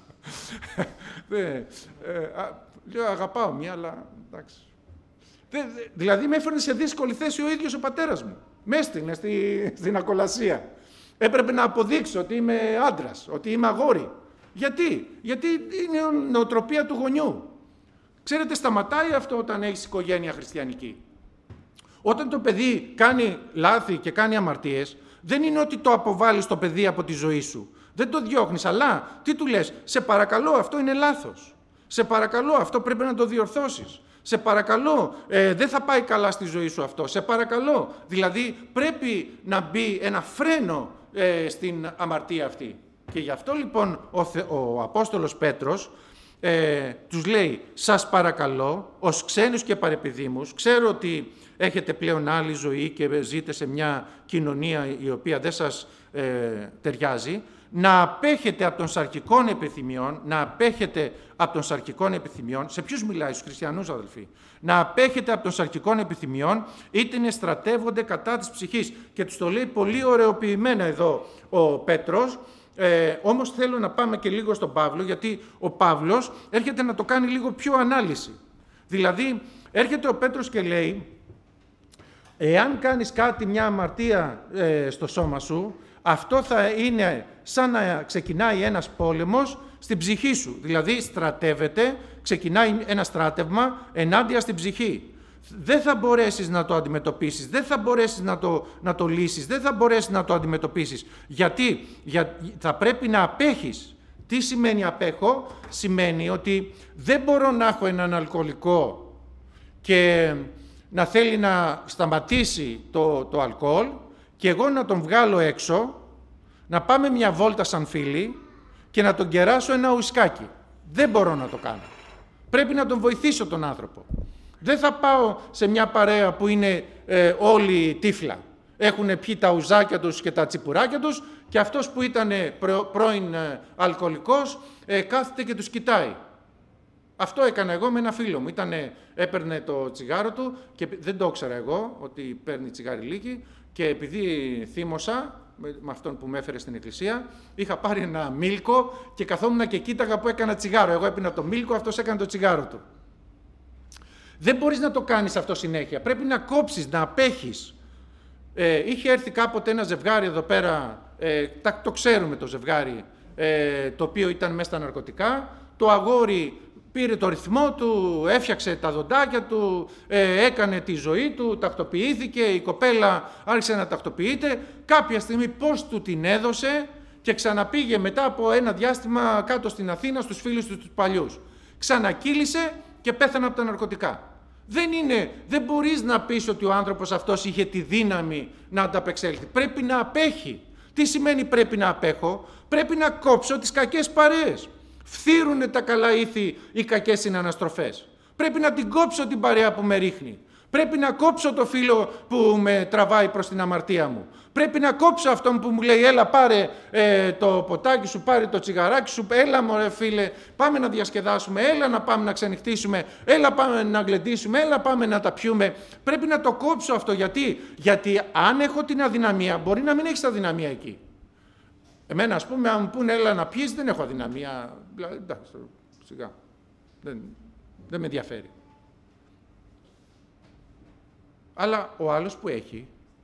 Λέω, αγαπάω μια, αλλά εντάξει. Δηλαδή με έφερνε σε δύσκολη θέση ο ίδιος ο πατέρας μου. Με έστειλε στην ακολασία. Έπρεπε να αποδείξω ότι είμαι άντρας, ότι είμαι αγόρι. Γιατί? Γιατί είναι η νοοτροπία του γονιού. Ξέρετε, σταματάει αυτό όταν έχεις οικογένεια χριστιανική. Όταν το παιδί κάνει λάθη και κάνει αμαρτίες, δεν είναι ότι το αποβάλλεις το παιδί από τη ζωή σου. Δεν το διώχνεις, αλλά τι του λες? Σε παρακαλώ, αυτό είναι λάθος. Σε παρακαλώ, αυτό πρέπει να το διορθώσεις. Σε παρακαλώ, δεν θα πάει καλά στη ζωή σου αυτό. Σε παρακαλώ. Δηλαδή πρέπει να μπει ένα φρένο στην αμαρτία αυτή. Και γι' αυτό λοιπόν ο Απόστολος Πέτρος τους λέει, σας παρακαλώ, ως ξένους και παρεπιδήμους, ξέρω ότι έχετε πλέον άλλη ζωή και ζείτε σε μια κοινωνία η οποία δεν σας ταιριάζει, να απέχετε από των σαρκικών επιθυμιών, να απέχετε από των σαρκικών επιθυμιών. Σε ποιους μιλάει? στους χριστιανούς, αδελφοί? Να απέχετε από των σαρκικών επιθυμιών, είτε είναι στρατεύονται κατά της ψυχής. Και τους το λέει πολύ ωραιοποιημένα εδώ ο Πέτρος, Όμως θέλω να πάμε και λίγο στον Παύλο, γιατί ο Παύλος έρχεται να το κάνει λίγο πιο ανάλυση. Δηλαδή, έρχεται ο Πέτρος και λέει, εάν κάνεις κάτι, μια αμαρτία στο σώμα σου, αυτό θα είναι σαν να ξεκινάει ένας πόλεμος στην ψυχή σου. Δηλαδή, στρατεύεται, ξεκινάει ένα στράτευμα ενάντια στην ψυχή. Δεν θα μπορέσεις να το αντιμετωπίσεις, δεν θα μπορέσεις να το λύσεις, δεν θα μπορέσεις να το αντιμετωπίσεις. Γιατί θα πρέπει να απέχεις. Τι σημαίνει απέχω? Σημαίνει ότι δεν μπορώ να έχω έναν αλκοολικό και να θέλει να σταματήσει το αλκοόλ και εγώ να τον βγάλω έξω, να πάμε μια βόλτα σαν φίλοι και να τον κεράσω ένα ουισκάκι. Δεν μπορώ να το κάνω. Πρέπει να τον βοηθήσω τον άνθρωπο. Δεν θα πάω σε μια παρέα που είναι όλοι τύφλα. Έχουν πιει τα ουζάκια τους και τα τσιπουράκια τους και αυτός που ήταν πρώην αλκοολικός κάθεται και τους κοιτάει. Αυτό έκανα εγώ με ένα φίλο μου. Έπαιρνε το τσιγάρο του και δεν το ήξερα εγώ ότι παίρνει τσιγαριλίκι και επειδή θύμωσα με αυτόν που με έφερε στην εκκλησία, είχα πάρει ένα μίλκο και καθόμουν και κοίταγα που έκανα τσιγάρο. Εγώ έπινα το μίλκο, αυτός έκανε το τσιγάρο του. Δεν μπορείς να το κάνεις αυτό συνέχεια. Πρέπει να κόψεις, να απέχεις. Είχε έρθει κάποτε ένα ζευγάρι εδώ πέρα, το ξέρουμε το ζευγάρι, το οποίο ήταν μέσα στα ναρκωτικά. Το αγόρι πήρε το ρυθμό του, έφτιαξε τα δοντάκια του, έκανε τη ζωή του, τακτοποιήθηκε, η κοπέλα άρχισε να τακτοποιείται. Κάποια στιγμή πώς του την έδωσε και ξαναπήγε μετά από ένα διάστημα κάτω στην Αθήνα στους φίλους του τους παλιούς. Ξανακύλησε και πέθανε από τα ναρκωτικά. Δεν μπορείς να πεις ότι ο άνθρωπος αυτός είχε τη δύναμη να ανταπεξέλθει. Πρέπει να απέχει. Τι σημαίνει πρέπει να απέχω? Πρέπει να κόψω τις κακές παρέες. Φθύρουνε τα καλά ήθη οι κακές συναναστροφές. Πρέπει να την κόψω την παρέα που με ρίχνει. Πρέπει να κόψω το φίλο που με τραβάει προς την αμαρτία μου. Πρέπει να κόψω αυτόν που μου λέει έλα πάρε το ποτάκι σου, πάρε το τσιγαράκι σου, έλα μωρέ φίλε, πάμε να διασκεδάσουμε, έλα να πάμε να ξενυχτήσουμε, έλα πάμε να γλεντήσουμε, έλα πάμε να τα πιούμε. Πρέπει να το κόψω αυτό. Γιατί αν έχω την αδυναμία, μπορεί να μην έχεις αδυναμία εκεί. Εμένα ας πούμε, αν μου πούνε έλα να πιείς, δεν έχω αδυναμία. Εντάξει, σιγά. Δεν με ενδιαφέρει. Αλλά ο άλλος που έχει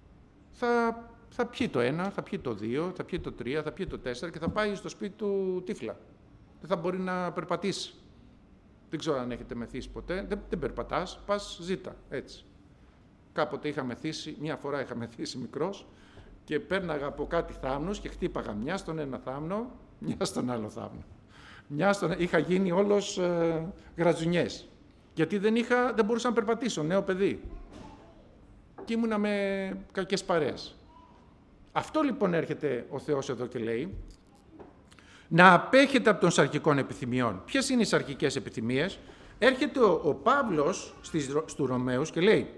θα πιει το 1, θα πιει το 2, θα πιει το 3, θα πιει το 4 και θα πάει στο σπίτι του τύφλα. Δεν θα μπορεί να περπατήσει. Δεν ξέρω αν έχετε μεθύσει ποτέ. Δεν περπατάς, πας ζήτα, έτσι. Κάποτε μια φορά είχα μεθύσει μικρός και πέρναγα από κάτι θάμνους και χτύπαγα μια στον ένα θάμνο, μια στον άλλο θάμνο. Είχα γίνει όλος γρατζουνιές. Γιατί δεν μπορούσα να περπατήσω, νέο παιδί. Και ήμουνα με κακές παρέες. Αυτό λοιπόν έρχεται ο Θεός εδώ και λέει, να απέχετε από των σαρκικών επιθυμιών. Ποιες είναι οι σαρκικές επιθυμίες? Έρχεται ο Παύλος στους Ρωμαίους και λέει,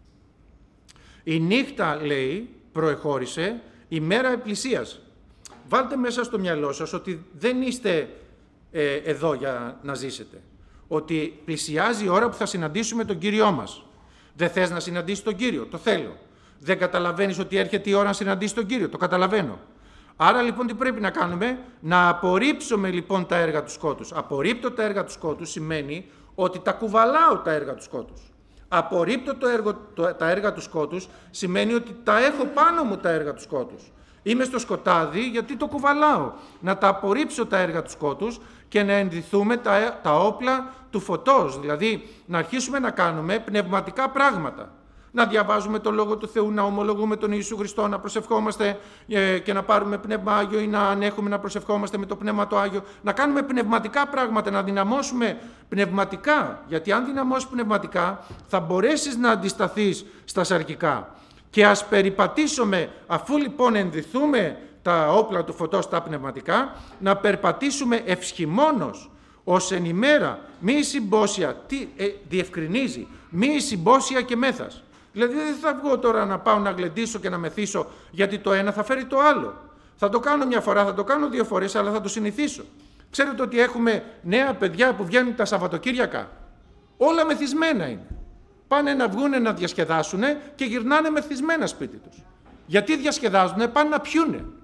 η νύχτα, λέει, προεχώρησε, η μέρα επλησίας. Βάλτε μέσα στο μυαλό σας ότι δεν είστε εδώ για να ζήσετε. Ότι πλησιάζει η ώρα που θα συναντήσουμε τον Κύριό μας. Δεν θες να συναντήσεις τον Κύριο? Το θέλω. Δεν καταλαβαίνεις ότι έρχεται η ώρα να συναντήσεις τον Κύριο? Το καταλαβαίνω. Άρα λοιπόν τι πρέπει να κάνουμε? Να απορρίψουμε λοιπόν τα έργα του σκότους. Απορρίπτω τα έργα του σκότους σημαίνει ότι τα κουβαλάω τα έργα του σκότους. Απορρίπτω τα έργα του σκότους σημαίνει ότι τα έχω πάνω μου τα έργα του σκότους. Είμαι στο σκοτάδι γιατί το κουβαλάω. Να τα απορρίψω τα έργα του σκότους και να ενδυθούμε τα όπλα του φωτός. Δηλαδή να αρχίσουμε να κάνουμε πνευματικά πράγματα. Να διαβάζουμε το Λόγο του Θεού, να ομολογούμε τον Ιησού Χριστό, να προσευχόμαστε και να πάρουμε Πνεύμα Άγιο ή να ανέχουμε να προσευχόμαστε με το Πνεύμα το Άγιο. Να κάνουμε πνευματικά πράγματα, να δυναμώσουμε πνευματικά. Γιατί αν δυναμώσεις πνευματικά θα μπορέσεις να αντισταθείς στα σαρκικά. Και ας περιπατήσουμε, αφού λοιπόν ενδυθούμε τα όπλα του φωτός τα πνευματικά, να περπατήσουμε ευσχημόνως, ως εν ημέρα, μη συμπόσια, διευκρινίζει, μη συμπόσια και μέθας. Δηλαδή δεν θα βγω τώρα να πάω να γλεντήσω και να μεθύσω, γιατί το ένα θα φέρει το άλλο. Θα το κάνω μια φορά, θα το κάνω 2 φορές, αλλά θα το συνηθίσω. Ξέρετε ότι έχουμε νέα παιδιά που βγαίνουν τα Σαββατοκύριακα. Όλα μεθυσμένα είναι. Πάνε να βγούνε να διασκεδάσουν και γυρνάνε μεθυσμένα σπίτι τους. Γιατί διασκεδάζουνε? Πάνε να πιούνε.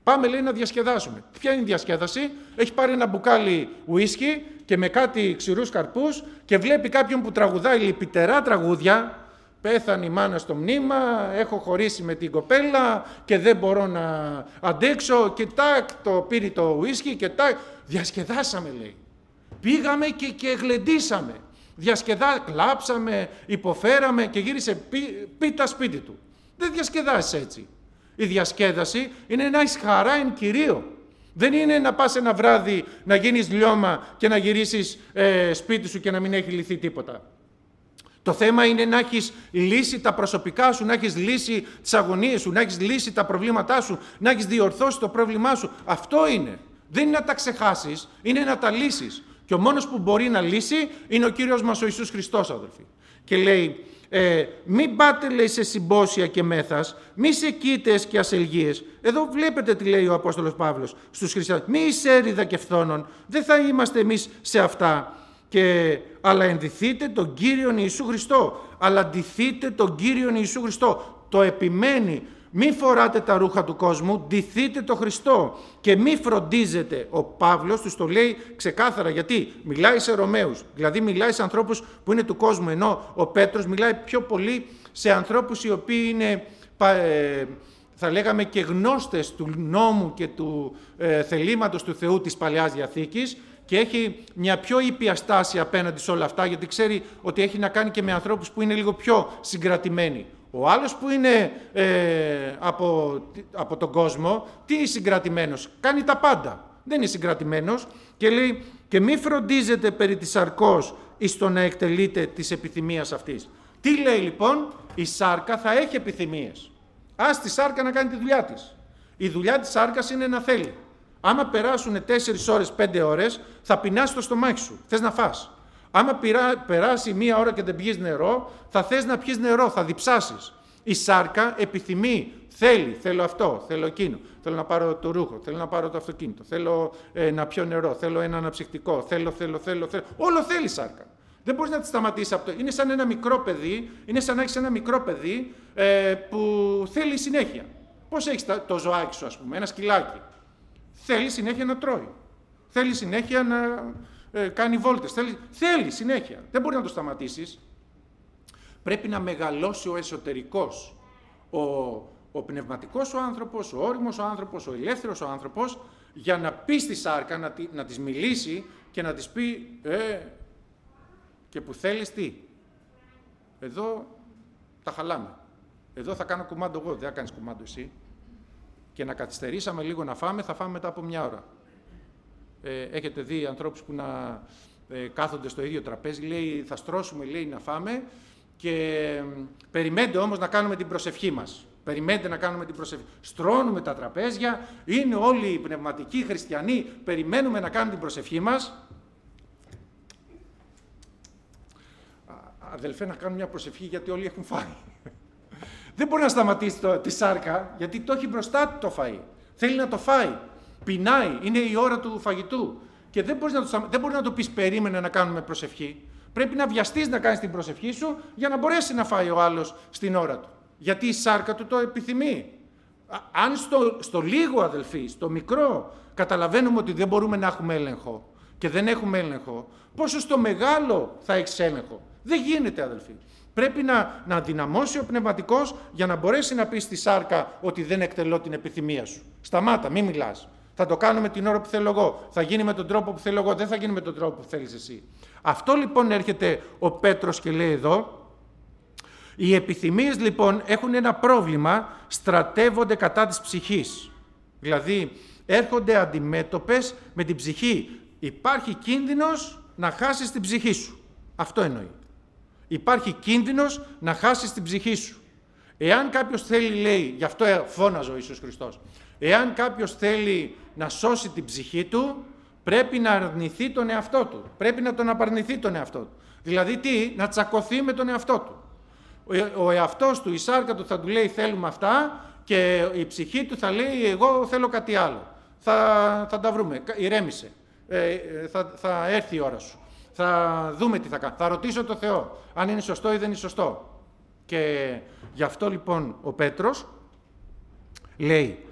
Πάμε, λέει, να διασκεδάσουμε. Ποια είναι η διασκέδαση? Έχει πάρει ένα μπουκάλι ουίσκι και με κάτι ξηρούς καρπούς και βλέπει κάποιον που τραγουδάει λυπητερά τραγούδια. Πέθανε η μάνα στο μνήμα, έχω χωρίσει με την κοπέλα και δεν μπορώ να αντέξω και τάκ, το πήρε το ουίσκι και τάκ. Διασκεδάσαμε, λέει. Πήγαμε και γλεντήσαμε. Κλάψαμε, υποφέραμε και γύρισε πίτα σπίτι του. Δεν διασκεδάσεις έτσι. Η διασκέδαση είναι να έχεις χαρά εν Κυρίω. Δεν είναι να πας ένα βράδυ να γίνεις λιώμα και να γυρίσεις σπίτι σου και να μην έχει λυθεί τίποτα. Το θέμα είναι να έχεις λύσει τα προσωπικά σου, να έχεις λύσει τις αγωνίες σου, να έχεις λύσει τα προβλήματά σου, να έχεις διορθώσει το πρόβλημά σου. Αυτό είναι. Δεν είναι να τα ξεχάσεις, είναι να τα λύσεις. Και ο μόνος που μπορεί να λύσει είναι ο Κύριος μας ο Ιησούς Χριστός, αδελφοί. Και λέει, μην πάτε, λέει, σε συμπόσια και μέθας, μη σε κοίτες και ασελγίες. Εδώ βλέπετε τι λέει ο Απόστολος Παύλος στους χριστιανούς. Μη εισέριδα και φθόνων, δεν θα είμαστε εμείς σε αυτά. Αλλά ενδυθείτε τον Κύριον Ιησού Χριστό. Αλλά ντυθείτε τον Κύριον Ιησού Χριστό. Το επιμένει. Μη φοράτε τα ρούχα του κόσμου, ντυθείτε το Χριστό και μη φροντίζετε. Ο Παύλος τους το λέει ξεκάθαρα, γιατί μιλάει σε Ρωμαίους, δηλαδή μιλάει σε ανθρώπους που είναι του κόσμου, ενώ ο Πέτρος μιλάει πιο πολύ σε ανθρώπους οι οποίοι είναι, θα λέγαμε, και γνώστες του νόμου και του θελήματος του Θεού της Παλαιάς Διαθήκης και έχει μια πιο ήπια στάση απέναντι σε όλα αυτά, γιατί ξέρει ότι έχει να κάνει και με ανθρώπους που είναι λίγο πιο συγκρατημένοι. Ο άλλος που είναι από τον κόσμο, τι είναι συγκρατημένος? Κάνει τα πάντα. Δεν είναι συγκρατημένος και λέει και μη φροντίζετε περί της σαρκός εις το να εκτελείτε της επιθυμίας αυτής. Τι λέει λοιπόν? Η σάρκα θα έχει επιθυμίες. Ας τη σάρκα να κάνει τη δουλειά της. Η δουλειά της σάρκας είναι να θέλει. Άμα περάσουν 4 ώρες, 5 ώρες, θα πεινάσει το στομάχι σου. Θες να φας. Άμα περάσει 1 ώρα και δεν πιείς νερό, θα θες να πιείς νερό, θα διψάσεις. Η σάρκα επιθυμεί, θέλω αυτό, θέλω εκείνο, θέλω να πάρω το ρούχο, θέλω να πάρω το αυτοκίνητο, θέλω να πιω νερό, θέλω ένα αναψυκτικό, θέλω. Όλο θέλει η σάρκα. Δεν μπορείς να τη σταματήσεις από το. Είναι σαν ένα μικρό παιδί, είναι σαν να έχεις ένα μικρό παιδί που θέλει συνέχεια. Πώς έχεις το ζωάκι σου, ας πούμε, ένα σκυλάκι. Θέλει συνέχεια να τρώει. Θέλει συνέχεια να κάνει βόλτες. Θέλει συνέχεια. Δεν μπορεί να το σταματήσεις. Πρέπει να μεγαλώσει ο εσωτερικός, ο πνευματικός ο άνθρωπος, ο όριμος ο άνθρωπος, ο ελεύθερος ο άνθρωπος, για να πει στη σάρκα, να της μιλήσει και να της πει και που θέλεις τι. Εδώ τα χαλάμε. Εδώ θα κάνω κουμάντο εγώ, δεν θα κάνεις κουμάντο εσύ. Και να καθυστερήσαμε λίγο να φάμε, θα φάμε μετά από 1 ώρα. Έχετε δει ανθρώπους που να κάθονται στο ίδιο τραπέζι, λέει θα στρώσουμε, λέει, να φάμε και περιμένετε όμως να κάνουμε την προσευχή μας. Περιμένετε να κάνουμε την προσευχή. Στρώνουμε τα τραπέζια, είναι όλοι οι πνευματικοί χριστιανοί, περιμένουμε να κάνουμε την προσευχή μας. Αδελφέ, να κάνουμε μια προσευχή γιατί όλοι έχουν φάει. Δεν μπορεί να σταματήσει τη σάρκα, γιατί το έχει μπροστά του το φαΐ. Θέλει να το φάει. Πεινάει, είναι η ώρα του φαγητού. Και δεν μπορεί να του πεις περίμενε να κάνουμε προσευχή. Πρέπει να βιαστείς να κάνεις την προσευχή σου για να μπορέσει να φάει ο άλλος στην ώρα του. Γιατί η σάρκα του το επιθυμεί. Αν στο λίγο, αδελφοί, στο μικρό, καταλαβαίνουμε ότι δεν μπορούμε να έχουμε έλεγχο και δεν έχουμε έλεγχο, πόσο στο μεγάλο θα έχεις έλεγχο? Δεν γίνεται, αδελφοί. Πρέπει να δυναμώσει ο πνευματικός για να μπορέσει να πει στη σάρκα ότι δεν εκτελώ την επιθυμία σου. Σταμάτα, μην μιλάς. Θα το κάνουμε την ώρα που θέλω εγώ. Θα γίνει με τον τρόπο που θέλω εγώ. Δεν θα γίνει με τον τρόπο που θέλεις εσύ. Αυτό λοιπόν έρχεται ο Πέτρος και λέει εδώ. Οι επιθυμίες λοιπόν έχουν ένα πρόβλημα, στρατεύονται κατά της ψυχής. Δηλαδή έρχονται αντιμέτωπες με την ψυχή. Υπάρχει κίνδυνος να χάσεις την ψυχή σου. Αυτό εννοεί. Υπάρχει κίνδυνος να χάσεις την ψυχή σου. Εάν κάποιος θέλει, λέει, γι' αυτό φώναζε ο Ιησούς Χριστός, εάν κάποιος θέλει να σώσει την ψυχή του, πρέπει να αρνηθεί τον εαυτό του. Πρέπει να τον απαρνηθεί τον εαυτό του. Δηλαδή τι? Να τσακωθεί με τον εαυτό του. Ο εαυτός του, η σάρκα του θα του λέει θέλουμε αυτά και η ψυχή του θα λέει εγώ θέλω κάτι άλλο. Θα τα βρούμε, ηρέμησε, θα έρθει η ώρα σου. Θα δούμε τι θα κάνω. Θα ρωτήσω το Θεό αν είναι σωστό ή δεν είναι σωστό. Και γι' αυτό λοιπόν ο Πέτρος λέει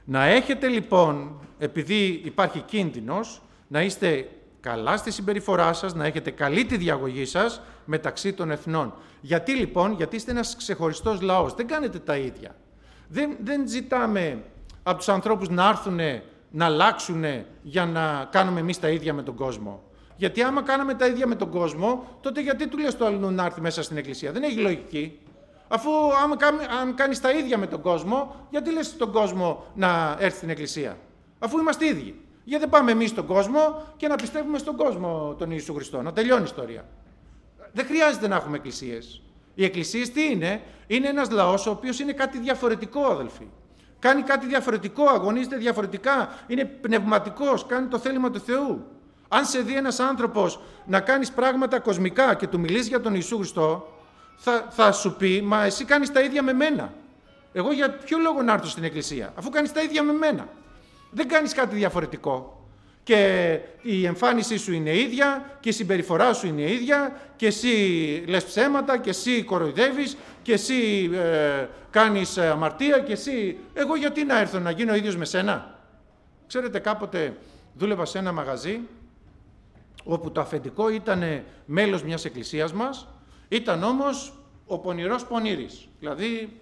Να έχετε λοιπόν, επειδή υπάρχει κίνδυνος, να είστε καλά στη συμπεριφορά σας, να έχετε καλή τη διαγωγή σας μεταξύ των εθνών. Γιατί λοιπόν, γιατί είστε ένας ξεχωριστός λαός, δεν κάνετε τα ίδια. Δεν ζητάμε από τους ανθρώπους να έρθουν να αλλάξουν για να κάνουμε εμείς τα ίδια με τον κόσμο. Γιατί άμα κάναμε τα ίδια με τον κόσμο, τότε γιατί του λες το αλλού να έρθει μέσα στην εκκλησία? Δεν έχει λογική. Αφού αν κάνεις τα ίδια με τον κόσμο, γιατί λες τον κόσμο να έρθει στην εκκλησία? Αφού είμαστε ίδιοι. Γιατί δεν πάμε εμείς στον κόσμο και να πιστεύουμε στον κόσμο τον Ιησού Χριστό, να τελειώνει η ιστορία. Δεν χρειάζεται να έχουμε εκκλησίες. Οι εκκλησίες τι είναι? Είναι ένας λαός ο οποίος είναι κάτι διαφορετικό, αδελφοί. Κάνει κάτι διαφορετικό, αγωνίζεται διαφορετικά, είναι πνευματικός, κάνει το θέλημα του Θεού. Αν σε δει ένας άνθρωπος να κάνεις πράγματα κοσμικά και του μιλείς για τον Ιησού Χριστό, θα σου πει, μα εσύ κάνεις τα ίδια με μένα. Εγώ για ποιο λόγο να έρθω στην εκκλησία, αφού κάνεις τα ίδια με μένα? Δεν κάνεις κάτι διαφορετικό. Και η εμφάνισή σου είναι ίδια και η συμπεριφορά σου είναι ίδια και εσύ λες ψέματα και εσύ κοροϊδεύεις και εσύ κάνεις αμαρτία και εσύ... Εγώ γιατί να έρθω να γίνω ίδιος με σένα? Ξέρετε, κάποτε δούλευα σε ένα μαγαζί όπου το αφεντικό ήταν μέλος μιας εκκλησίας μας, ήταν όμως ο πονηρός πονήρης, δηλαδή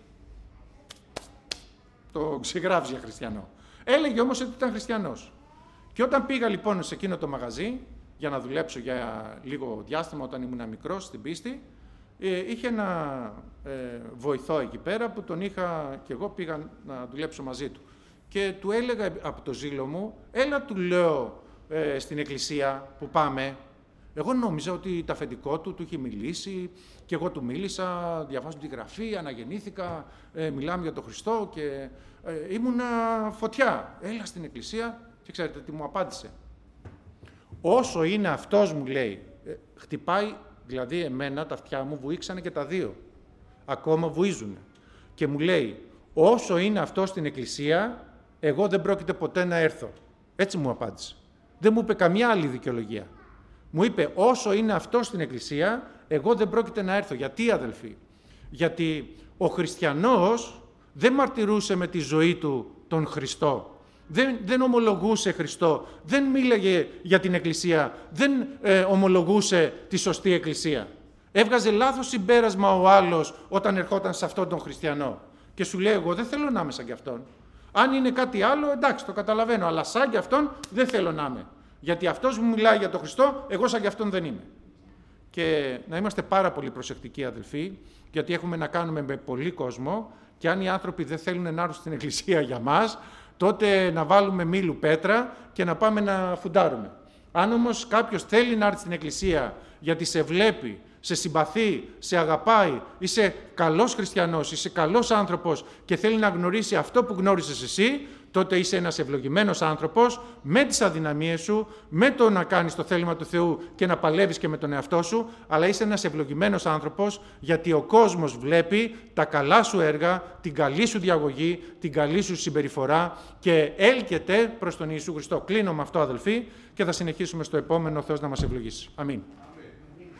το ξεγράφει για χριστιανό. Έλεγε όμως ότι ήταν χριστιανός. Και όταν πήγα λοιπόν σε εκείνο το μαγαζί για να δουλέψω για λίγο διάστημα όταν ήμουν μικρός στην πίστη, είχε ένα βοηθό εκεί πέρα που τον είχα και εγώ πήγα να δουλέψω μαζί του. Και του έλεγα από το ζήλο μου, έλα του λέω στην εκκλησία που πάμε. Εγώ νόμιζα ότι το αφεντικό του είχε μιλήσει και εγώ του μίλησα, διαβάζω τη Γραφή, αναγεννήθηκα, μιλάμε για τον Χριστό και ήμουνα φωτιά. Έλα στην εκκλησία και ξέρετε τι μου απάντησε? Όσο είναι αυτός, μου λέει, χτυπάει δηλαδή εμένα, τα αυτιά μου βουήξανε και τα δύο. Ακόμα βουίζουν. Και μου λέει, όσο είναι αυτός στην εκκλησία, εγώ δεν πρόκειται ποτέ να έρθω. Έτσι μου απάντησε. Δεν μου είπε καμιά άλλη δικαιολογία. Μου είπε, όσο είναι αυτός στην εκκλησία, εγώ δεν πρόκειται να έρθω. Γιατί, αδελφοί? Γιατί ο χριστιανός δεν μαρτυρούσε με τη ζωή του τον Χριστό. Δεν ομολογούσε Χριστό, δεν μίλαγε για την εκκλησία, δεν ομολογούσε τη σωστή εκκλησία. Έβγαζε λάθος συμπέρασμα ο άλλος όταν ερχόταν σε αυτόν τον χριστιανό. Και σου λέει, εγώ δεν θέλω να είμαι σαν κι αυτόν. Αν είναι κάτι άλλο, εντάξει, το καταλαβαίνω, αλλά σαν κι αυτόν δεν θέλω να είμαι. Γιατί αυτός μου μιλάει για τον Χριστό, εγώ σαν κι αυτόν δεν είμαι. Και να είμαστε πάρα πολύ προσεκτικοί, αδελφοί, γιατί έχουμε να κάνουμε με πολύ κόσμο και αν οι άνθρωποι δεν θέλουν να έρθουν στην εκκλησία για μας, τότε να βάλουμε μήλου πέτρα και να πάμε να φουντάρουμε. Αν όμως κάποιος θέλει να έρθει στην εκκλησία γιατί σε βλέπει, σε συμπαθεί, σε αγαπάει, είσαι καλός χριστιανός, είσαι καλός άνθρωπος και θέλει να γνωρίσει αυτό που γνώρισες εσύ, τότε είσαι ένας ευλογημένος άνθρωπος με τις αδυναμίες σου, με το να κάνεις το θέλημα του Θεού και να παλεύεις και με τον εαυτό σου, αλλά είσαι ένας ευλογημένος άνθρωπος γιατί ο κόσμος βλέπει τα καλά σου έργα, την καλή σου διαγωγή, την καλή σου συμπεριφορά και έλκεται προς τον Ιησού Χριστό. Κλείνω με αυτό, αδελφοί, και θα συνεχίσουμε στο επόμενο. Θεός να μας ευλογήσει. Αμήν.